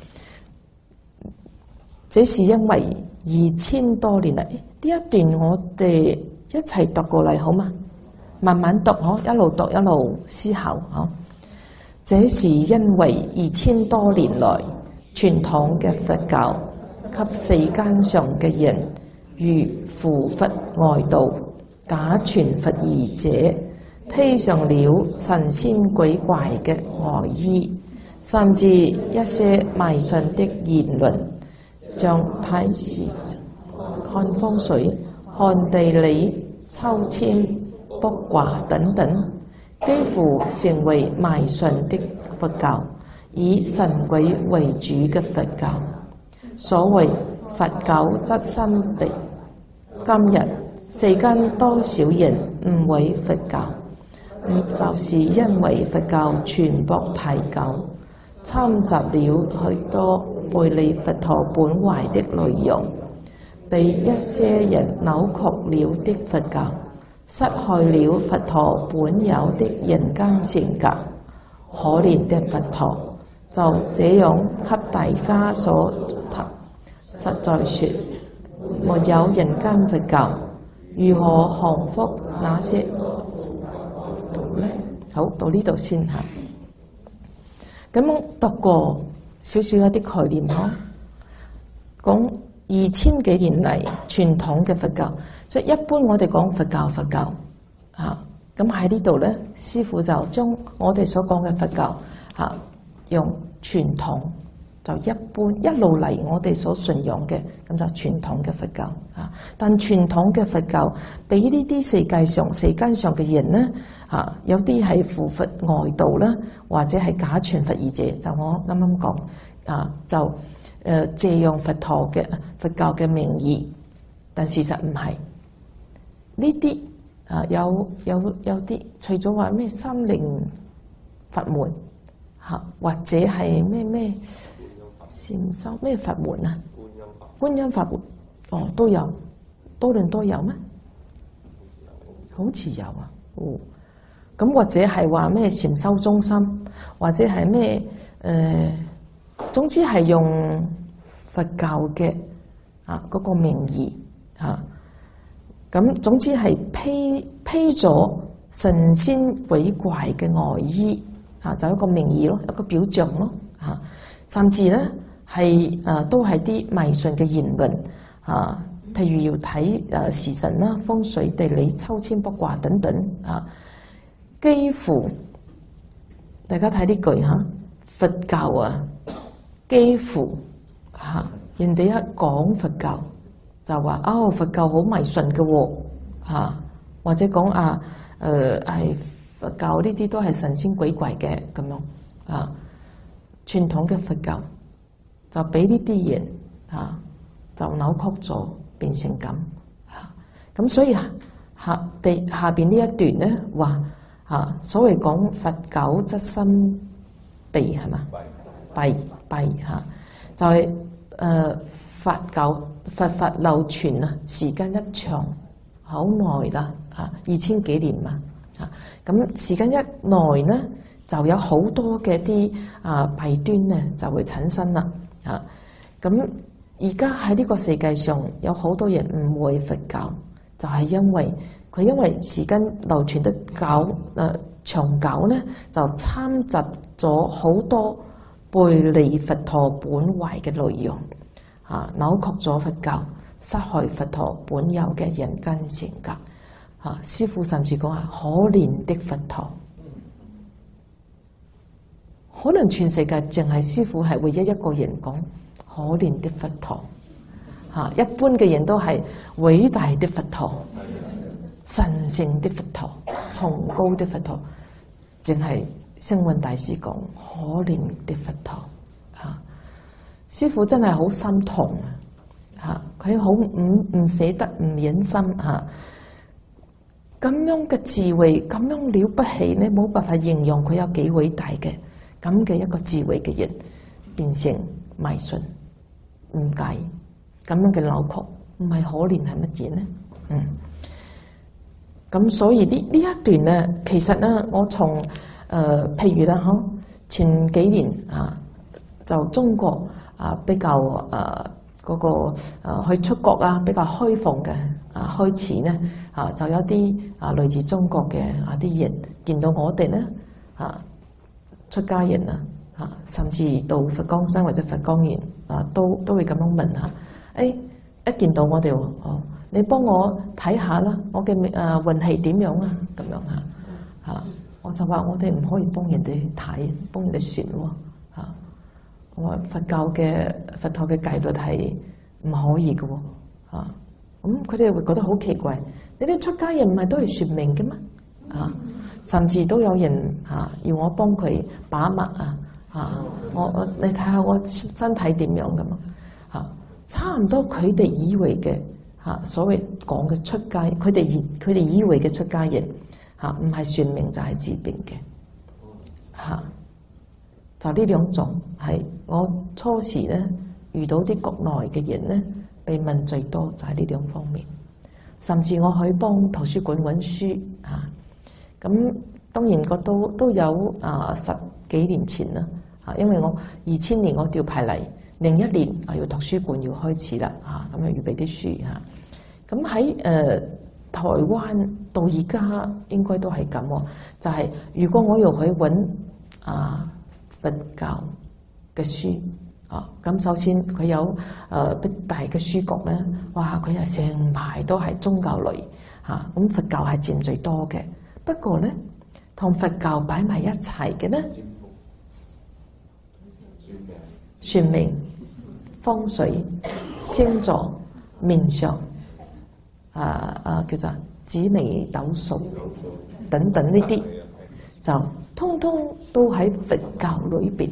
這是因為二千多年嚟，呢一段我哋一齊讀過嚟好嗎？慢慢讀嗬，一路讀一路思考嗬。這是因為二千多年來傳統嘅佛教給世間上嘅人如附佛外道、假傳佛義者披上了神仙鬼怪嘅外衣，甚至一些迷信的言論，像睇事、看風水、看地理、抽籤、卜卦等等，幾乎成為迷信的佛教，以神鬼為主嘅佛教。所謂佛教則心地，今日世間多少人誤會佛教，就是因為佛教傳播太久，摻雜了許多背離佛陀本懷的內容，被一些人扭曲了的佛教，失去了佛陀本有的人間性格。可憐的佛陀就這樣給大家所談。實在說，沒有人間佛教，如何降伏那些呢？好，到呢度先嚇。咁讀過少少一啲概念嗬，講二千幾年嚟傳統嘅佛教，所以一般我哋講佛教佛教啊，咁喺呢度咧，師父就將我哋所講嘅佛教啊，用傳統就一般一路嚟我哋所信仰嘅，咁就傳統嘅佛教啊。但傳統嘅佛教俾呢啲世界上世間上嘅人咧啊，有啲係附佛外道啦，或者係假傳佛義者，就我啱啱講啊，就誒、呃、借用佛陀嘅佛教嘅名義，但事實唔係呢啲啊，有有有啲除咗話咩三靈法門嚇，或者係咩咩禪修咩法門啊？觀音法門哦，都有，多倫多有咩？好似有啊，哦，咁或者係話咩禪修中心，或者係咩誒，總之係用佛教嘅啊嗰個名義嚇，咁總之係披披咗神仙鬼怪嘅外衣。啊，就一個名義咯，一個表象咯，嚇，甚至咧係誒都係啲迷信嘅言論，啊，譬如要睇誒時辰啦、風水地理、抽籤卜卦等等，啊，幾乎大家睇呢句嚇，佛教啊，幾乎嚇人哋一講佛教就話哦，佛教好迷信嘅喎，嚇，或者講啊誒係。佛教呢啲都係神仙鬼怪嘅咁樣啊，傳統嘅佛教就俾呢啲人啊就扭曲咗，變成咁啊。咁所以下地下邊呢一段咧話啊，所謂講佛教則心秘係嘛？秘秘嚇，就係、是、誒、呃、佛教佛法流傳啊，時間一長好耐啦啊，二千幾年嘛。啊，咁時間一耐咧，就有好多嘅啲啊弊端咧就會產生啦。啊，咁而家喺呢個世界上有好多人誤會佛教，就係、是、因為佢因為時間流傳得久誒、呃、長久咧，就摻雜咗好多背離佛陀本懷嘅內容，啊，扭曲咗佛教，失害佛陀本有嘅人間性格。啊！師父甚至講啊，可憐的佛陀，可能全世界淨係師父係唯一一個人講可憐的佛陀。嚇，一般嘅人都係偉大的佛陀、神聖的佛陀、崇高的佛陀，淨係星雲大師講可憐的佛陀。嚇，師父真係好心痛啊！嚇，佢好唔唔捨得，唔忍心嚇。咁樣嘅智慧，咁樣了不起咧，冇辦法形容佢有幾偉大嘅咁嘅一個智慧嘅人，變成迷信、誤解咁樣嘅扭曲，唔係可憐係乜嘢呢？嗯，咁所以呢呢一段咧，其實咧，我從誒、呃、譬如啦，嗬，前幾年啊，就中國啊比較誒。呃嗰、那個誒、呃、去出國啊，比較開放嘅啊開始咧啊，就有啲啊來自中國嘅啊啲人見到我哋咧啊出家人啊啊，甚至到佛光山或者佛光園啊，都都會咁樣問下，誒、哎、一見到我哋喎，哦，你幫我睇下啦，我嘅誒運氣點樣啊？咁樣嚇嚇，我就話我哋唔可以幫人哋睇，幫人哋説喎嚇。我話佛教嘅佛陀嘅戒律係唔可以嘅喎，啊，咁佢哋會覺得好奇怪，你哋出家人唔係都係説明嘅咩？啊，甚至都有人啊要我幫佢把脈啊，啊，我我你睇下我身體點樣嘅嘛，啊，差唔多佢哋以為嘅嚇所謂講嘅出家，佢哋以佢哋以為嘅出家人嚇唔係算命就係治病嘅嚇。就呢兩種係我初時咧遇到啲國內嘅人咧，被問最多就係呢兩方面。甚至我去幫圖書館揾書啊，咁當然個都都有啊十幾年前啦啊，因為我二千年我調派嚟，零一年啊要圖書館要開始啦啊，咁樣預備啲書嚇。咁喺誒台灣到而家應該都係咁喎，就係、是、如果我要去揾啊。佛教嘅書啊，咁首先佢有誒不大嘅書局咧，哇！佢係成排都係宗教類嚇，咁佛教係佔最多嘅。不過咧，同佛教擺埋一齊嘅咧，算算命、風水、星座、面相，啊啊叫做紫微斗數等等呢啲，就通通都喺佛教裏邊，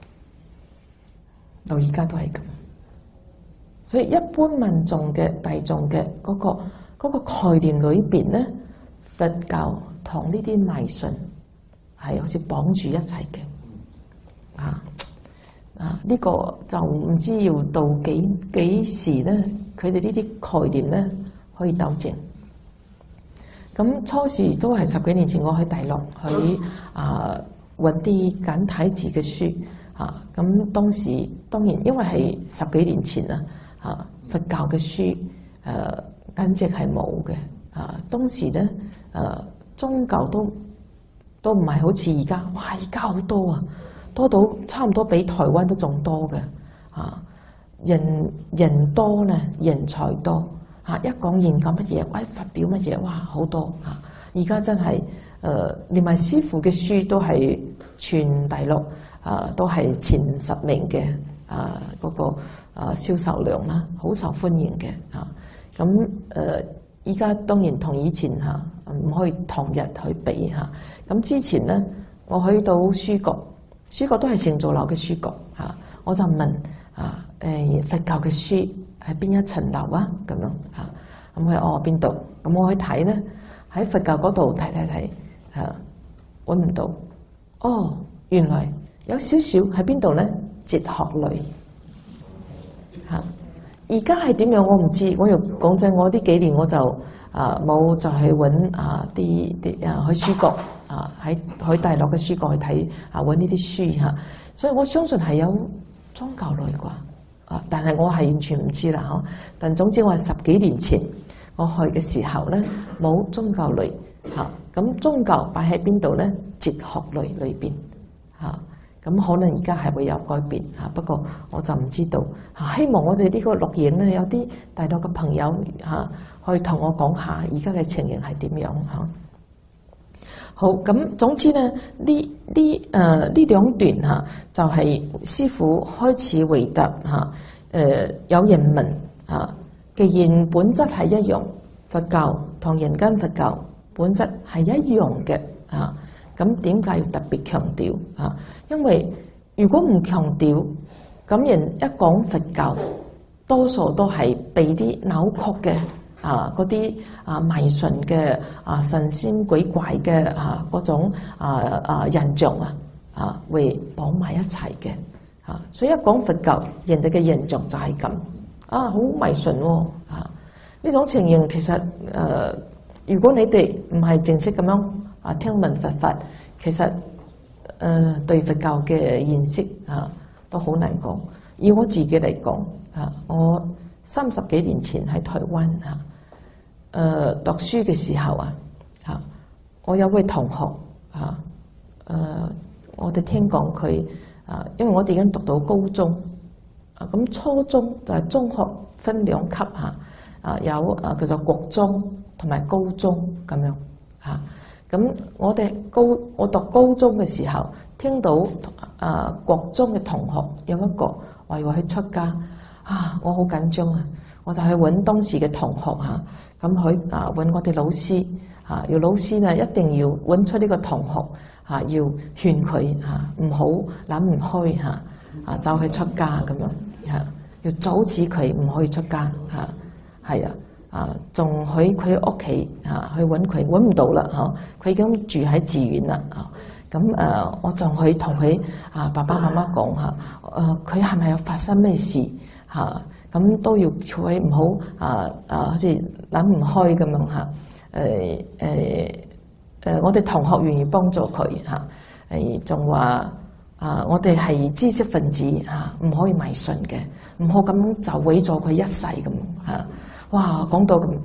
到而家都係咁。所以一般民眾嘅大眾嘅嗰個嗰個概念裏邊咧，佛教同呢啲迷信係好似綁住一齊嘅，啊啊呢個就唔知要到幾幾時咧，佢哋呢啲概念咧可以糾正。咁初時都係十幾年前，我喺大陸去啊揾啲簡體字嘅書啊，咁當時當然因為係十幾年前啦。啊！佛教嘅書，誒、呃、簡直係冇嘅。啊，當時咧，誒、呃、宗教都都唔係好似而家，哇！而家好多啊，多到差唔多比台灣都仲多嘅。啊，人人多咧，人才多。啊，一講研究乜嘢，喂，發表乜嘢，哇，好多啊！而家真係誒、呃，連埋師父嘅書都係全大陸啊、呃，都係前十名嘅。啊，嗰、那個啊銷售量啦，好受歡迎嘅啊。咁誒，依、呃、家當然同以前嚇唔可以同日去比嚇。咁、啊、之前咧，我去到書局，書局都係成座樓嘅書局嚇、啊，我就問啊誒佛教嘅書喺邊一層樓啊？咁樣嚇，咁佢哦邊度？咁我去睇咧，喺佛教嗰度睇睇睇嚇，揾唔到。哦，原來有少少喺邊度咧？哲學類嚇，而家係點樣我唔知。我又講真，我呢幾年我就啊冇就去揾啊啲啲啊去書局啊喺去大陸嘅書局去睇啊揾呢啲書嚇，所以我相信係有宗教類啩啊，但係我係完全唔知啦嗬。但總之我係十幾年前我去嘅時候咧，冇宗教類嚇，咁宗教擺喺邊度咧？哲學類裏邊嚇。咁可能而家係會有改變嚇，不過我就唔知道嚇。希望我哋呢個錄影咧，有啲大陸嘅朋友嚇，可以同我講下而家嘅情形係點樣嚇。好，咁總之咧，呢呢誒呢兩段嚇，就係、是、師父開始回答嚇。誒、呃、有人問嚇，既然本質係一樣，佛教同人間佛教本質係一樣嘅嚇。咁點解要特別強調啊？因為如果唔強調，咁人一講佛教，多數都係被啲扭曲嘅啊嗰啲啊迷信嘅啊神仙鬼怪嘅啊嗰種啊啊印象啊啊會綁埋一齊嘅啊，所以一講佛教，人哋嘅印象就係咁啊，好迷信喎啊！呢種情形其實誒、呃，如果你哋唔係正式咁樣。啊，聽聞佛法，其實誒、呃、對佛教嘅認識啊都好難講。以我自己嚟講啊，我三十幾年前喺台灣嚇誒、啊、讀書嘅時候啊嚇，我有位同學嚇誒、啊，我哋聽講佢啊，因為我哋已經讀到高中啊，咁初中就係中學分兩級嚇啊，有啊叫做國中同埋高中咁樣嚇。咁我哋高我讀高中嘅時候，聽到啊國中嘅同學有一個話要去出家啊，我好緊張啊，我就去揾當時嘅同學嚇，咁去啊揾我哋老師嚇，要老師呢一定要揾出呢個同學嚇，要勸佢嚇唔好諗唔開嚇啊，走去出家咁樣嚇，要阻止佢唔可以出家嚇，係啊。啊，仲喺佢屋企啊，去揾佢揾唔到啦，嗬！佢已經住喺寺院啦，啊！咁誒，我仲去同佢啊爸爸媽媽講嚇，誒佢係咪有發生咩事嚇？咁、啊、都要佢唔好啊啊，好似諗唔開咁樣嚇。誒誒誒，我哋同學願意幫助佢嚇，誒仲話啊，我哋係知識分子嚇，唔、啊、可以迷信嘅，唔好咁就毀咗佢一世咁嚇。啊哇，講到咁，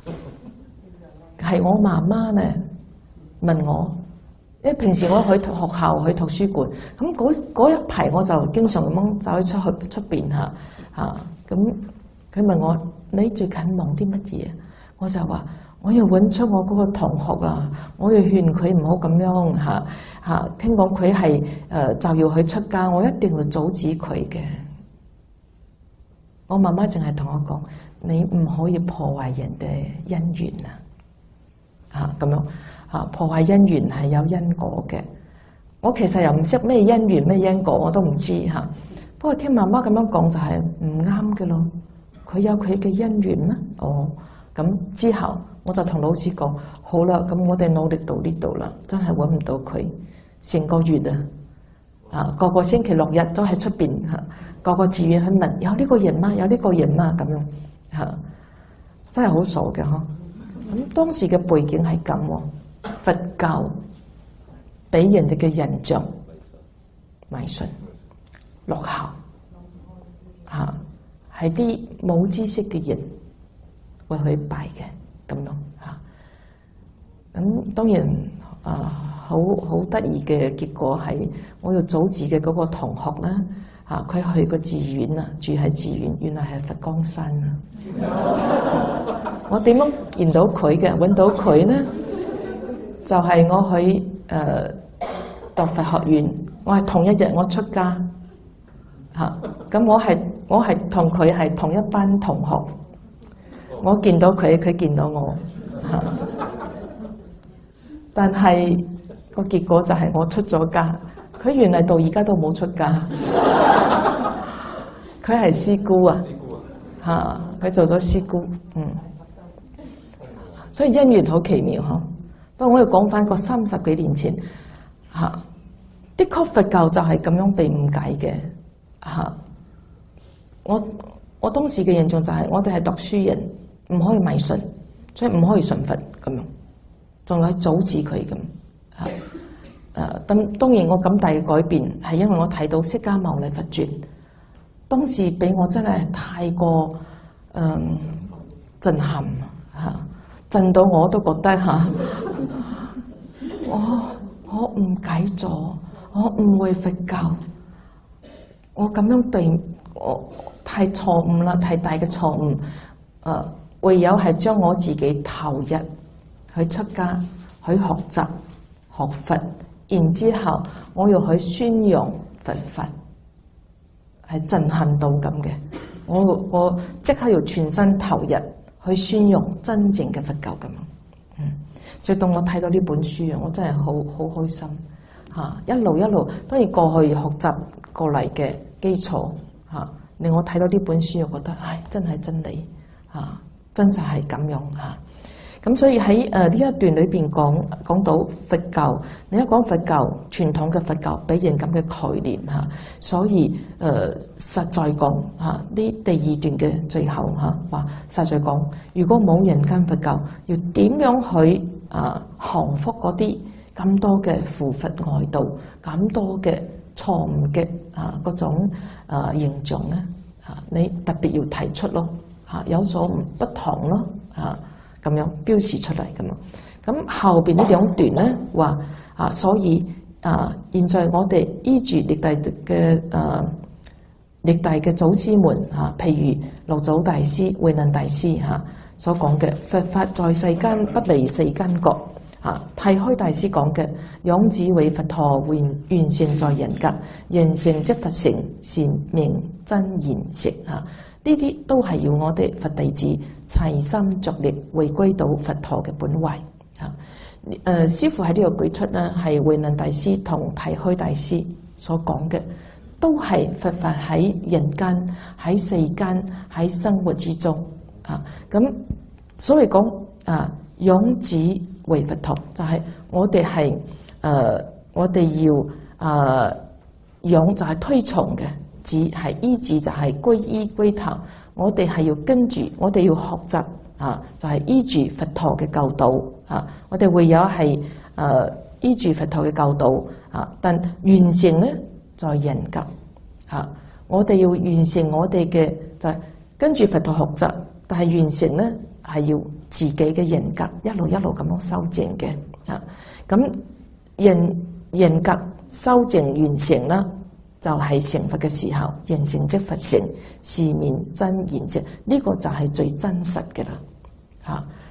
係我媽媽咧問我，因為平時我去學校去圖書館，咁嗰嗰一排我就經常咁樣走去出去出邊嚇嚇，咁佢問我你最近忙啲乜嘢？我就話我要揾出我嗰個同學啊，我要勸佢唔好咁樣嚇嚇。聽講佢係誒就要去出家，我一定會阻止佢嘅。我媽媽淨係同我講：你唔可以破壞人哋姻緣啊！嚇咁樣嚇，破壞姻緣係有因果嘅。我其實又唔識咩因緣咩因果，我都唔知嚇。不過聽媽媽咁樣講就係唔啱嘅咯。佢有佢嘅因緣啦。哦，咁之後我就同老師講：好啦，咁我哋努力到呢度啦，真係揾唔到佢成個月啊！啊，個個星期六日都喺出邊嚇，個個寺院去問有呢個人嗎？有呢個人嗎？咁樣嚇，真係好傻嘅嗬。咁當時嘅背景係咁喎，佛教俾人哋嘅印象迷信落後嚇，係啲冇知識嘅人會去拜嘅咁樣嚇。咁當然啊。好好得意嘅結果係，我要阻止嘅嗰個同學啦，嚇佢去個寺院啊，住喺寺院，原來係佛光山啊！我點樣見到佢嘅，揾到佢呢？就係、是、我去誒、呃、讀佛學院，我係同一日我出家嚇，咁、啊、我係我係同佢係同一班同學，我見到佢，佢見到我嚇、啊，但係。個結果就係我出咗家，佢原來到而家都冇出家，佢係師姑啊，嚇佢做咗師姑，嗯，所以姻緣好奇妙嗬。不過我要講翻個三十幾年前嚇，的確佛教就係咁樣被誤解嘅嚇。我我當時嘅印象就係我哋係讀書人，唔可以迷信，所以唔可以信佛咁樣，仲要去阻止佢咁。嚇，誒，咁當然我咁大嘅改變係因為我睇到釋迦牟尼佛傳，當時俾我真係太過誒、嗯、震撼嚇，震到我都覺得嚇，我我誤解咗，我誤會佛教，我咁樣對我太錯誤啦，太大嘅錯誤，誒、呃，唯有係將我自己投入去出家去學習。學佛，然之後我要去宣揚佛法，係震撼到咁嘅。我我即刻要全身投入去宣揚真正嘅佛教咁樣。嗯，所以當我睇到呢本書啊，我真係好好開心嚇、啊！一路一路，當然過去學習過嚟嘅基礎嚇，令、啊、我睇到呢本書，我覺得唉，真係真理嚇、啊，真就係咁樣嚇。啊。咁所以喺誒呢一段裏邊講講到佛教，你一講佛教傳統嘅佛教俾人咁嘅概念嚇，所以誒、呃、實在講嚇呢第二段嘅最後嚇話，實在講如果冇人間佛教，要點樣去啊降服嗰啲咁多嘅附佛外道，咁多嘅錯誤嘅啊嗰種啊形象咧嚇，你特別要提出咯嚇，有所不同咯嚇。咁樣標示出嚟咁啊！咁後邊呢兩段咧話啊，所以啊，現在我哋依住歷代嘅誒歷代嘅祖師們嚇，譬如六祖大師、慧能大師嚇所講嘅佛法在世間不離世間覺嚇，太虛大師講嘅仰止為佛陀完完成在人格，人成即佛成，是名真言實嚇。呢啲都係要我哋佛弟子齊心着力回歸到佛陀嘅本位嚇。誒、呃，師父喺呢度舉出咧，係慧能大師同太虛大師所講嘅，都係佛法喺人間、喺世間、喺生活之中啊。咁所謂講啊，仰止為佛陀，就係、是、我哋係誒，我哋要誒仰就係推崇嘅。止係依止就係歸依歸投，我哋係要跟住，我哋要學習啊，就係、是、依住佛陀嘅教導啊，我哋會有係誒、啊、依住佛陀嘅教導啊，但完成咧在人格啊，我哋要完成我哋嘅就係、是、跟住佛陀學習，但係完成咧係要自己嘅人格一路一路咁樣修正嘅啊，咁人人格修正完成啦。就係成佛嘅時候，人成即佛成，是名真言實。呢、這個就係最真實嘅啦。嚇、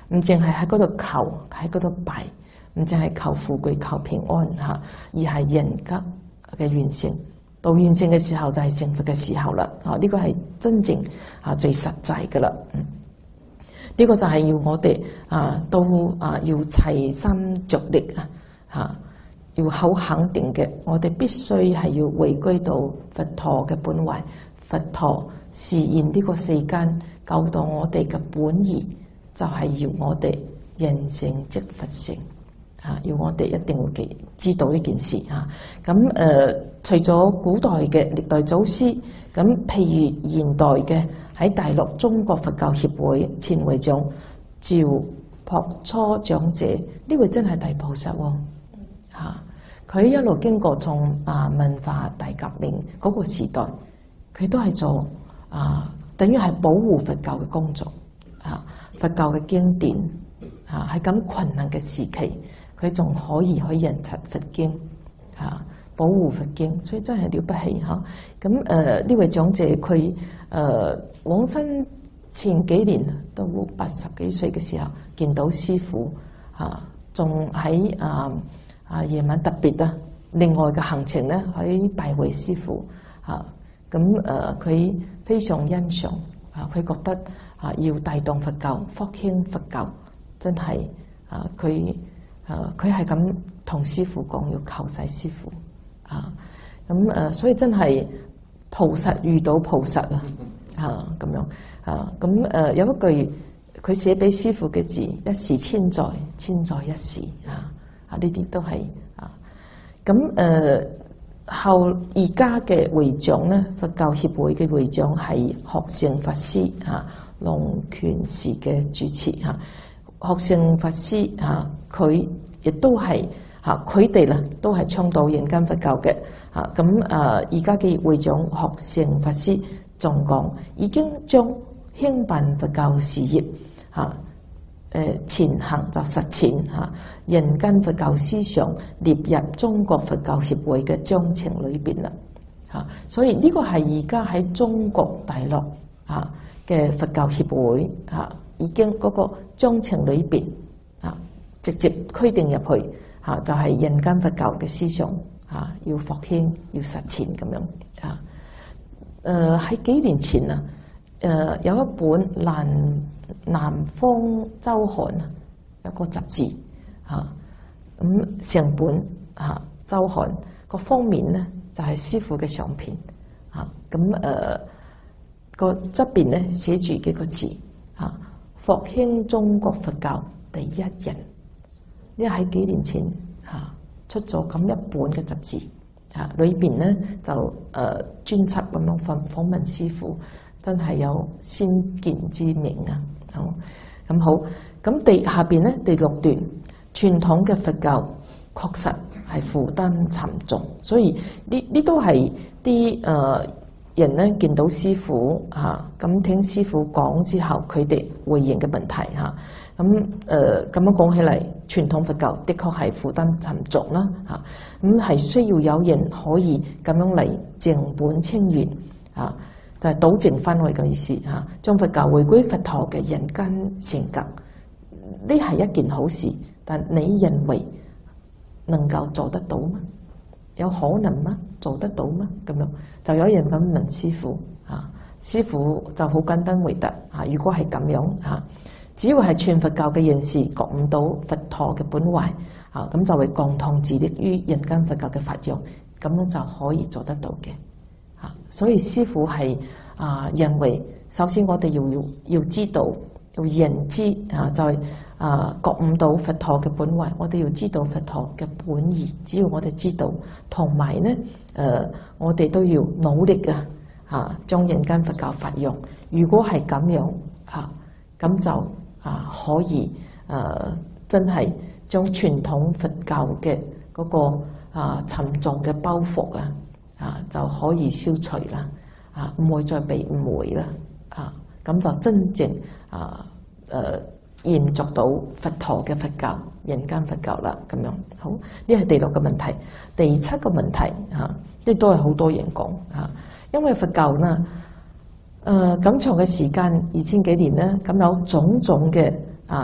唔淨係喺嗰度求，喺嗰度拜，唔淨係求富貴、求平安嚇，而係人格嘅完成。到完成嘅時候就係成佛嘅時候啦。啊，呢個係真正啊最實際嘅啦。嗯，呢個就係要我哋啊都啊要齊心着力啊嚇，要好肯定嘅。我哋必須係要回歸到佛陀嘅本懷，佛陀示現呢個世間，教導我哋嘅本意，就係要我哋人成即佛成。啊！要我哋一定會記知道呢件事嚇。咁、啊、誒、呃，除咗古代嘅歷代祖師，咁譬如現代嘅喺大陸中國佛教協會前會長趙樸初長者，呢位真係大菩薩喎嚇。佢、啊、一路經過從啊文化大革命嗰個時代，佢都係做啊，等於係保護佛教嘅工作嚇、啊，佛教嘅經典嚇，喺咁困難嘅時期。佢仲可以去印刷佛經，嚇保護佛經，所以真係了不起嚇。咁誒呢位長者佢誒、呃、往生前幾年到八十幾歲嘅時候，見到師父嚇，仲喺啊啊夜晚特別啊，另外嘅行程咧喺拜會師父嚇。咁誒佢非常欣賞啊，佢覺得啊要帶動佛教、復興佛教，真係啊佢。誒佢係咁同師父講，要求晒師父啊，咁誒、啊，所以真係菩薩遇到菩薩啊，嚇咁樣啊，咁誒有一句佢寫俾師父嘅字，一時千載，千載一時啊，啊呢啲都係啊，咁誒後而家嘅會長咧，佛教協會嘅會長係學聖法師嚇，龍泉寺嘅主持嚇。啊學聖法師嚇，佢亦都係嚇，佢哋啦都係倡導人間佛教嘅嚇。咁誒，而家嘅會長學聖法師仲講，已經將興辦佛教事業嚇誒前行就實踐嚇人間佛教思想列入中國佛教協會嘅章程裏邊啦嚇。所以呢個係而家喺中國大陸嚇嘅佛教協會嚇。已經嗰個章程裏邊啊，直接規定入去嚇、啊，就係、是、人間佛教嘅思想嚇、啊，要復興，要實踐咁樣啊。誒、呃、喺幾年前啊，誒、呃、有一本南南方週刊啊，有個雜誌嚇，咁、啊、成本嚇週刊個封面咧就係、是、師父嘅相片嚇，咁誒個側邊咧寫住幾個字嚇。啊復興中國佛教第一人，呢喺幾年前嚇出咗咁一本嘅雜誌嚇，裏邊咧就誒、呃、專輯咁樣訪訪問師父，真係有先見之明啊！好咁好，咁第下邊咧第六段，傳統嘅佛教確實係負擔沉重，所以呢呢都係啲誒。人咧見到師父嚇，咁、啊、聽師父講之後，佢哋回應嘅問題嚇，咁誒咁樣講起嚟，傳統佛教的確係負擔沉重啦嚇，咁、啊、係需要有人可以咁樣嚟正本清源嚇，就係、是、糾正翻去嘅意思嚇，將、啊、佛教回歸佛陀嘅人間性格，呢係一件好事，但你認為能夠做得到嗎？有可能嗎？做得到嗎？咁樣就有人咁問師父啊，師父就好簡單回答啊。如果係咁樣啊，只要係傳佛教嘅人士覺悟到佛陀嘅本懷啊，咁就會共同致力於人間佛教嘅發揚，咁樣就可以做得到嘅啊。所以師父係啊認為，首先我哋要要要知道，要認知啊，就係、是。啊！覺悟到佛陀嘅本懷，我哋要知道佛陀嘅本意。只要我哋知道，同埋咧，誒、呃，我哋都要努力嘅嚇，將、啊、人間佛教發揚。如果係咁樣嚇，咁、啊、就啊可以誒、啊，真係將傳統佛教嘅嗰、那個啊沉重嘅包袱啊啊就可以消除啦啊，唔會再被誤會啦啊，咁就真正啊誒。啊延續到佛陀嘅佛教、人間佛教啦，咁樣好。呢係第六個問題，第七個問題嚇，呢、啊、都係好多人講嚇、啊，因為佛教啦，誒咁長嘅時間，二千幾年咧，咁有種種嘅啊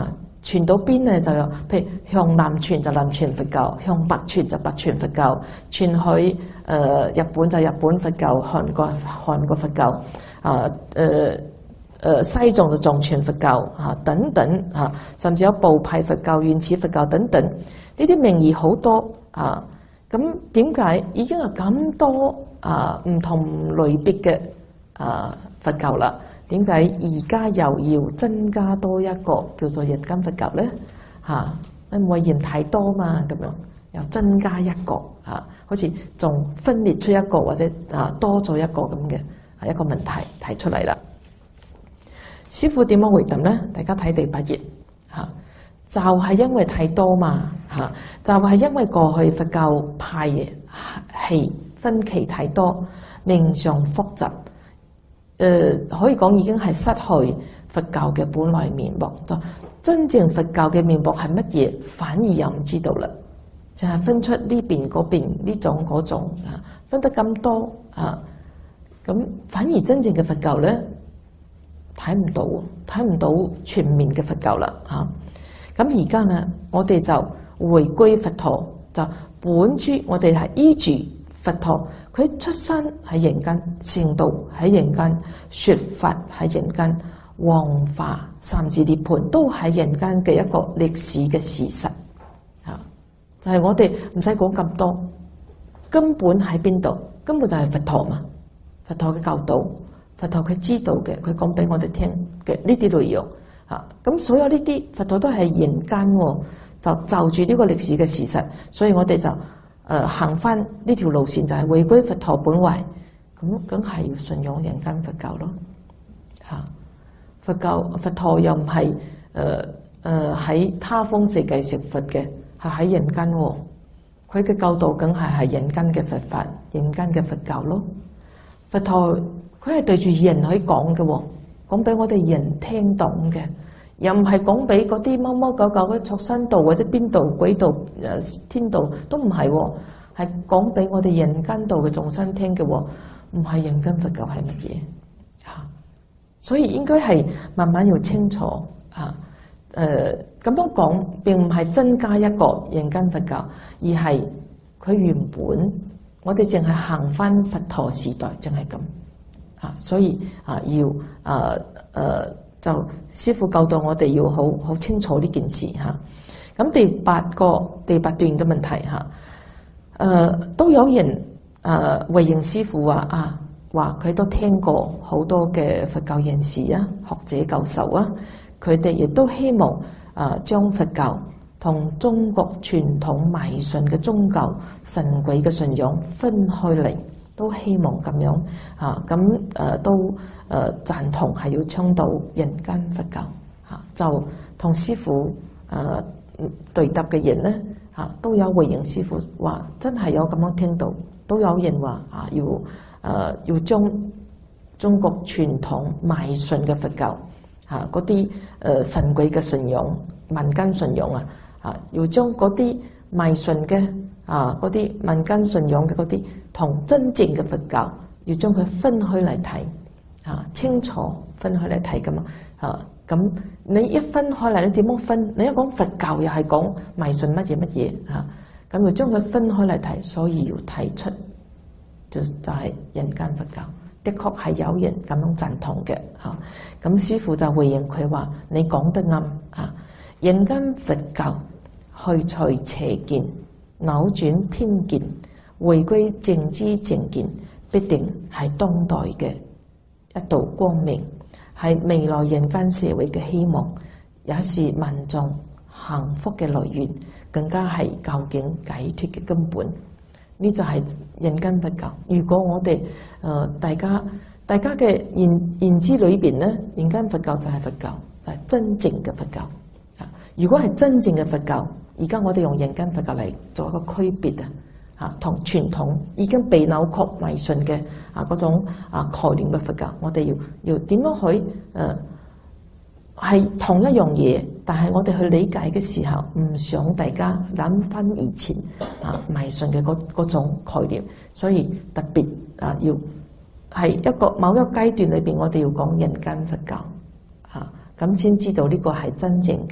傳到邊咧就有，譬如向南傳就南傳佛教，向北傳就北傳佛教，傳去誒、呃、日本就日本佛教，韓國韓國佛教，啊誒誒西藏就藏傳佛教啊等等啊，甚至有部派佛教、原始佛教等等，呢啲名義好多啊。咁點解已經有咁多啊唔同類別嘅啊佛教啦？點解而家又要增加多一個叫做人間佛教咧？嚇，因為嫌太多嘛，咁樣又增加一個嚇，好似仲分裂出一個或者啊多咗一個咁嘅係一個問題提出嚟啦。師父點樣回答咧？大家睇第八頁嚇，就係因為太多嘛嚇，就係因為過去佛教派系分歧太多，名相複雜。誒、呃、可以講已經係失去佛教嘅本來面目，就真正佛教嘅面目係乜嘢，反而又唔知道啦，就係分出呢邊嗰邊呢種嗰種啊，分得咁多啊，咁反而真正嘅佛教咧睇唔到，睇唔到全面嘅佛教啦嚇。咁而家呢，我哋就回歸佛陀，就本住我哋係依住佛陀，佢出生喺人間，成道喺人間，說法喺人間，黃化三字涅槃都喺人間嘅一個歷史嘅事實嚇，就係、是、我哋唔使講咁多，根本喺邊度？根本就係佛陀嘛，佛陀嘅教導，佛陀佢知道嘅，佢講俾我哋聽嘅呢啲內容嚇，咁所有呢啲佛陀都係人間喎，就就住呢個歷史嘅事實，所以我哋就。誒、呃、行翻呢條路線就係回歸佛陀本位，咁梗係要信仰人間佛教咯嚇、啊。佛教佛陀又唔係誒誒喺他方世界食佛嘅，係喺人間喎、哦。佢嘅教導梗係係人間嘅佛法，人間嘅佛教咯。佛陀佢係對住人去講嘅喎，講俾我哋人聽懂嘅。又唔係講俾嗰啲貓貓狗狗嘅畜生道或者邊度鬼道誒天道都唔係喎，係講俾我哋人間道嘅眾生聽嘅喎，唔係人間佛教係乜嘢嚇？所以應該係慢慢要清楚嚇。誒咁樣講並唔係增加一個人間佛教，而係佢原本我哋淨係行翻佛陀時代，淨係咁啊。所以啊要啊誒。啊就師父教導我哋要好好清楚呢件事嚇。咁第八個第八段嘅問題嚇，誒、呃、都有人誒回應師父話啊，話佢都聽過好多嘅佛教人士啊、學者教授啊，佢哋亦都希望誒將佛教同中國傳統迷信嘅宗教神鬼嘅信仰分開嚟。都希望咁樣嚇，咁、啊、誒都誒、呃、贊同係要倡導人間佛教嚇、啊，就同師父誒、呃、對答嘅人咧嚇、啊，都有回應師父話真係有咁樣聽到，都有人話啊要誒、呃、要將中國傳統迷信嘅佛教嚇嗰啲誒神鬼嘅信仰、民間信仰啊嚇，要將嗰啲迷信嘅。啊！嗰啲民間信仰嘅嗰啲，同真正嘅佛教要將佢分開嚟睇，啊，清楚分開嚟睇噶嘛，啊，咁你一分開嚟，你點樣分？你一講佛教又係講迷信乜嘢乜嘢，嚇，咁要將佢分開嚟睇，所以要睇出就就係人間佛教，的確係有人咁樣贊同嘅，嚇。咁師父就回應佢話：你講得啱，啊，人間佛教去除邪見。扭轉偏見，回歸正知正見，必定係當代嘅一道光明，係未來人間社會嘅希望，也是民眾幸福嘅來源，更加係究竟解脫嘅根本。呢就係人間佛教。如果我哋誒、呃、大家大家嘅認認知裏邊咧，人間佛教就係佛教，就係、是、真正嘅佛教。啊，如果係真正嘅佛教。而家我哋用人間佛教嚟做一個區別啊，嚇同傳統已經被扭曲迷信嘅啊嗰種啊概念嘅佛教，我哋要要點樣去誒係、呃、同一樣嘢，但係我哋去理解嘅時候，唔想大家諗翻以前啊迷信嘅嗰嗰種概念，所以特別啊要係一個某一個階段裏邊，我哋要講人間佛教啊，咁先知道呢個係真正嘅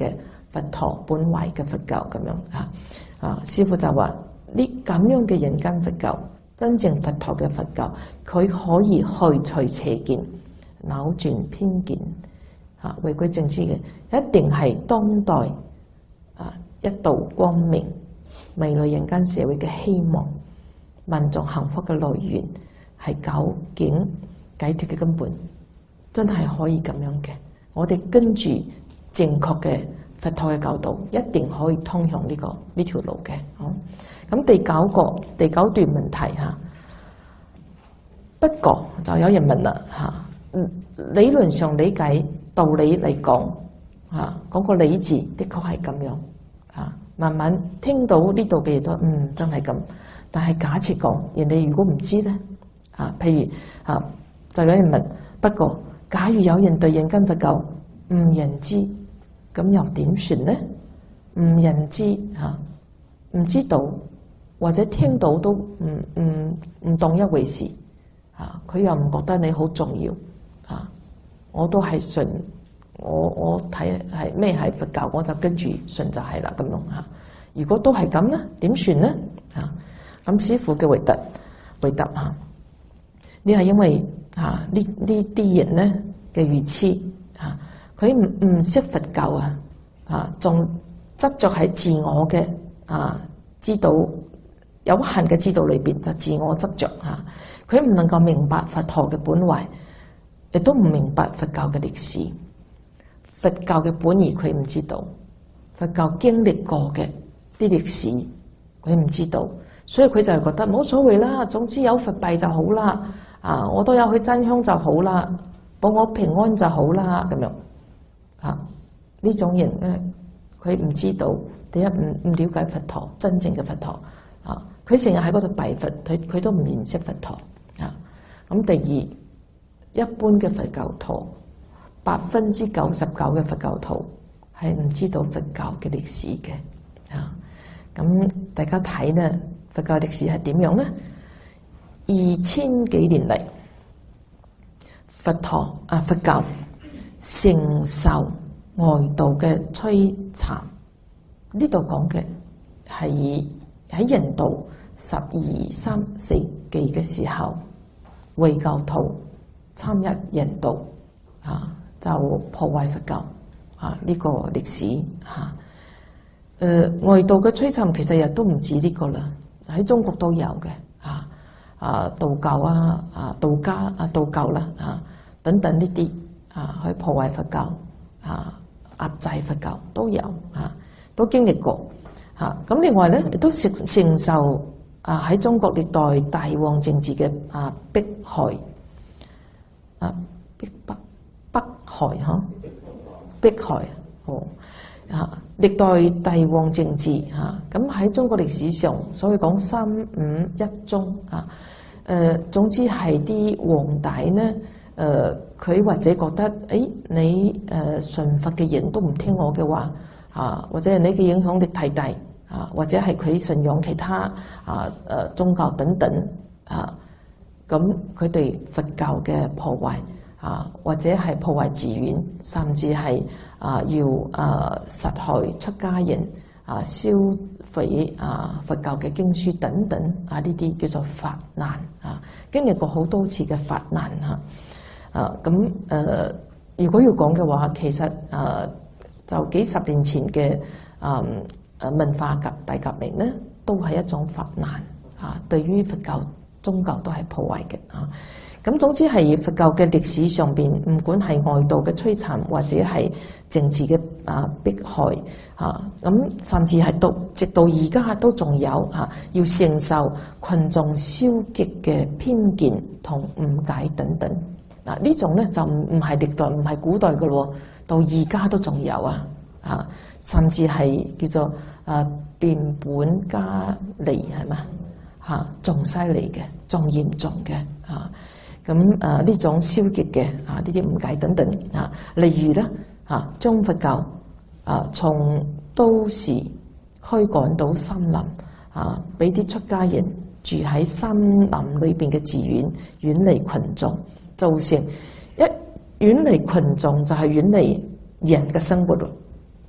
佛陀本懷嘅佛教咁樣嚇。啊，師父就話呢咁樣嘅人間佛教，真正佛陀嘅佛教，佢可以去除邪見、扭轉偏見，嚇回歸正知嘅，一定係當代啊一道光明、未來人間社會嘅希望、民眾幸福嘅來源，係究竟解脫嘅根本，真係可以咁樣嘅。我哋跟住正確嘅佛陀嘅教導，一定可以通向呢個呢條路嘅。好，咁第九個第九段問題嚇，不過就有人問啦嚇，理論上理解道理嚟講嚇，嗰個理字的確係咁樣嚇，慢慢聽到呢度嘅嘢都嗯真係咁，但係假設講人哋如果唔知咧嚇，譬如嚇就有人問，不過假如有人對人間佛教唔認知，咁又點算呢？唔認知嚇，唔知道或者聽到都唔唔唔當一回事嚇，佢又唔覺得你好重要嚇。我都係信，我我睇係咩係佛教，我就跟住信就係啦咁樣嚇。如果都係咁咧，點算呢？嚇？咁師父嘅回答回答嚇，呢係因為嚇呢呢啲人咧嘅愚痴嚇。佢唔唔識佛教啊，啊，仲執着喺自我嘅啊知道有限嘅知道裏邊就自我執着嚇，佢唔能夠明白佛陀嘅本懷，亦都唔明白佛教嘅歷史，佛教嘅本意佢唔知道，佛教經歷過嘅啲歷史佢唔知道，所以佢就係覺得冇所謂啦，總之有佛幣就好啦，啊，我都有去真香就好啦，保我平安就好啦咁樣。啊！呢種人咧，佢唔知道，第一唔唔了解佛陀真正嘅佛陀啊！佢成日喺嗰度拜佛，佢佢都唔認識佛陀啊！咁第二，一般嘅佛教徒，百分之九十九嘅佛教徒係唔知道佛教嘅歷史嘅啊！咁大家睇呢，佛教歷史係點樣呢？二千幾年嚟，佛陀啊，佛教承受外道嘅摧殘，呢度講嘅係喺印度十二三世紀嘅時候，異教徒參入印度啊，就破壞佛教啊呢、這個歷史嚇。誒、呃、外道嘅摧殘其實亦都唔止呢個啦，喺中國都有嘅啊啊道教啊啊道家啊道教啦啊等等呢啲。啊！去破壞佛教，啊壓制佛教都有，啊都經歷過，嚇咁另外咧亦都承承受啊喺中國歷代大王政治嘅啊迫害，啊逼迫迫害嚇，迫害哦啊歷代大王政治嚇，咁喺中國歷史上，所以講三五一宗啊，誒總之係啲皇帝咧。誒佢、呃、或者覺得，誒、哎、你誒、呃、信佛嘅人都唔聽我嘅話，啊或者係你嘅影響力太大，啊或者係佢信仰其他啊誒、呃、宗教等等，啊咁佢對佛教嘅破壞，啊或者係破壞寺院，甚至係啊要啊殺害出家人，啊燒毀啊佛教嘅經書等等，啊呢啲叫做法難，啊經歷過好多次嘅法難嚇。啊，咁誒、呃，如果要講嘅話，其實誒、呃、就幾十年前嘅誒誒文化革大革命咧，都係一種法難啊，對於佛教宗教都係破壞嘅啊。咁總之係佛教嘅歷史上邊，唔管係外道嘅摧殘，或者係政治嘅啊迫害啊，咁甚至係到直到而家都仲有嚇、啊，要承受群眾消極嘅偏見同誤解等等。嗱呢種咧就唔唔係歷代唔係古代嘅咯，到而家都仲有啊，啊甚至係叫做啊變本加厲係嘛嚇，仲犀利嘅，仲嚴重嘅啊，咁啊呢種消極嘅啊呢啲誤解等等啊，例如咧嚇將佛教啊從都市驅趕到森林啊，俾啲出家人住喺森林裏邊嘅寺院，遠離群眾。造成一遠離群眾就係遠離人嘅生活咯，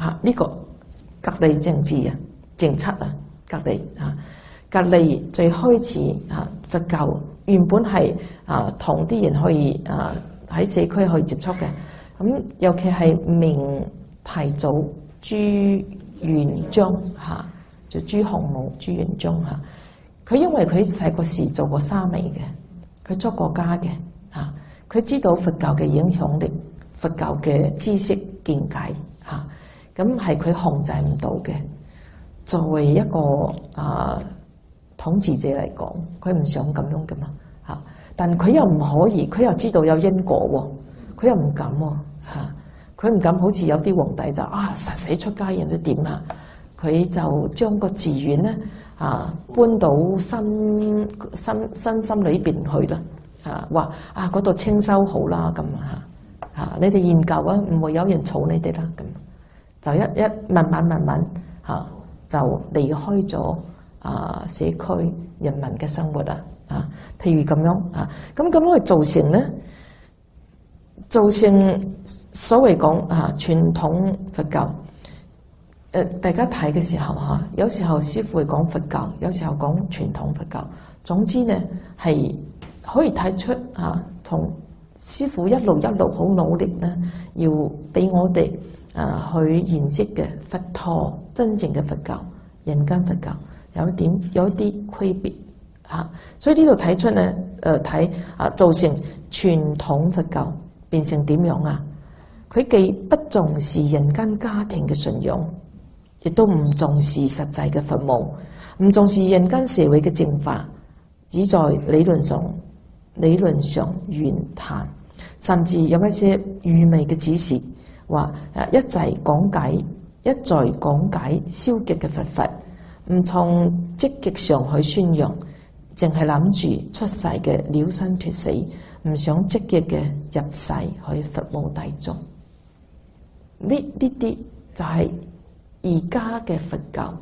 嚇呢個隔離政治啊，政策啊，隔離啊，隔離最開始啊，佛教原本係啊同啲人可以啊喺社區可以接觸嘅，咁尤其係明太祖朱元璋嚇，就朱洪武朱元璋嚇，佢因為佢細個時做過沙彌嘅，佢出過家嘅嚇，佢知道佛教嘅影響力，佛教嘅知識見解嚇。咁係佢控制唔到嘅。作為一個啊統治者嚟講，佢唔想咁樣噶嘛嚇，但佢又唔可以，佢又知道有因果喎，佢又唔敢喎嚇，佢唔敢好似有啲皇帝就啊殺死出家人都點啊，佢就將個寺院咧啊搬到深深深深裏邊去啦嚇，話啊嗰度清修好啦咁啊嚇嚇，你哋研究啊，唔會有人嘈你哋啦咁。就一一慢慢慢慢嚇，就離開咗啊社區人民嘅生活啦啊，譬如咁樣啊，咁咁樣去造成咧，造成所謂講啊傳統佛教。誒，大家睇嘅時候嚇，有時候師父會講佛教，有時候講傳統佛教。總之咧係可以睇出嚇，同師父一路一路好努力咧，要俾我哋。啊，去認識嘅佛陀真正嘅佛教，人間佛教有一點有一啲區別嚇，所以呢度睇出咧，誒睇啊造成傳統佛教變成點樣啊？佢既不重視人間家庭嘅信仰，亦都唔重視實際嘅服務，唔重視人間社會嘅淨化，只在理論上理論上言談，甚至有一些愚昧嘅指示。話誒一再講解，一再講解消極嘅佛法，唔從積極上去宣揚，淨係諗住出世嘅了生脱死，唔想積極嘅入世去服務大眾。呢呢啲就係而家嘅佛教，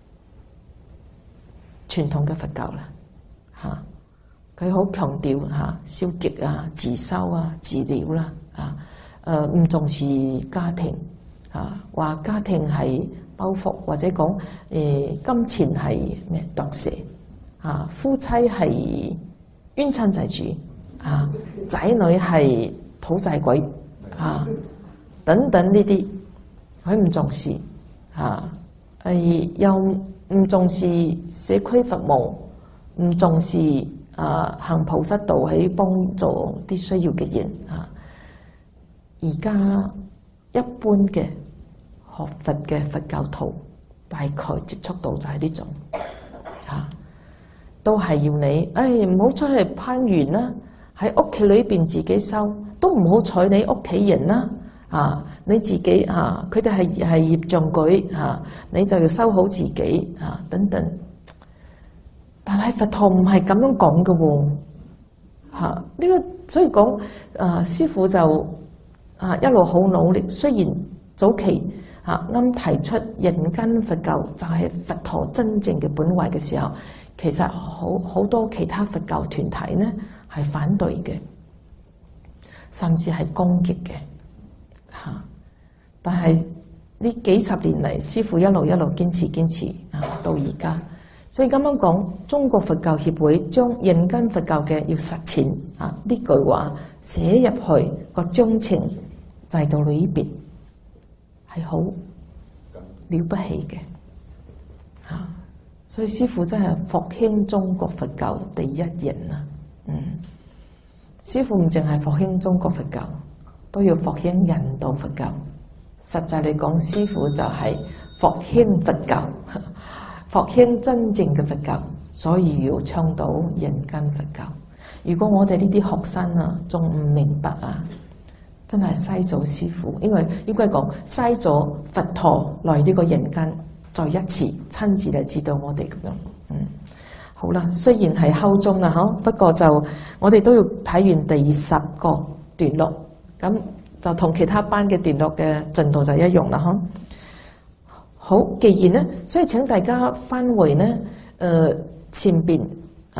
傳統嘅佛教啦嚇。佢好強調嚇消極啊、自修啊、自了啦啊。誒唔、呃、重視家庭啊，話家庭係包袱，或者講誒、呃、金錢係咩毒蛇啊，夫妻係冤親債主啊，仔女係討債鬼啊，等等呢啲，佢唔重視啊，係又唔重視社區服務，唔重視啊行菩薩道喺幫助啲需要嘅人啊。而家一般嘅學佛嘅佛教徒，大概接觸到就係呢種嚇、啊，都係要你，誒唔好出去攀緣啦，喺屋企裏邊自己修，都唔好睬你屋企人啦，啊你自己嚇，佢哋係係業障舉嚇，你就要修好自己嚇、啊、等等。但係佛陀唔係咁樣講嘅喎嚇，呢、呢個所以講啊師父就。啊！一路好努力，雖然早期啊啱提出人間佛教就係佛陀真正嘅本懷嘅時候，其實好好多其他佛教團體呢係反對嘅，甚至係攻擊嘅嚇。但係呢幾十年嚟，師父一路一路堅持堅持啊，到而家。所以咁樣講，中國佛教協會將人間佛教嘅要實踐啊呢句話寫入去個章程制度裏邊，係好了不起嘅嚇。所以師父真係復興中國佛教第一人啊！嗯，師父唔淨係復興中國佛教，都要復興印度佛教。實際嚟講，師父就係復興佛教。復興真正嘅佛教，所以要倡導人間佛教。如果我哋呢啲學生啊，仲唔明白啊，真係嘥咗師父。因為應該講嘥咗佛陀來呢個人間，再一次親自嚟指導我哋咁樣。嗯，好啦，雖然係敲鐘啦，嗬，不過就我哋都要睇完第十個段落，咁就同其他班嘅段落嘅進度就一樣啦，嗬。好，既然咧，所以請大家翻回咧，誒、呃、前邊啊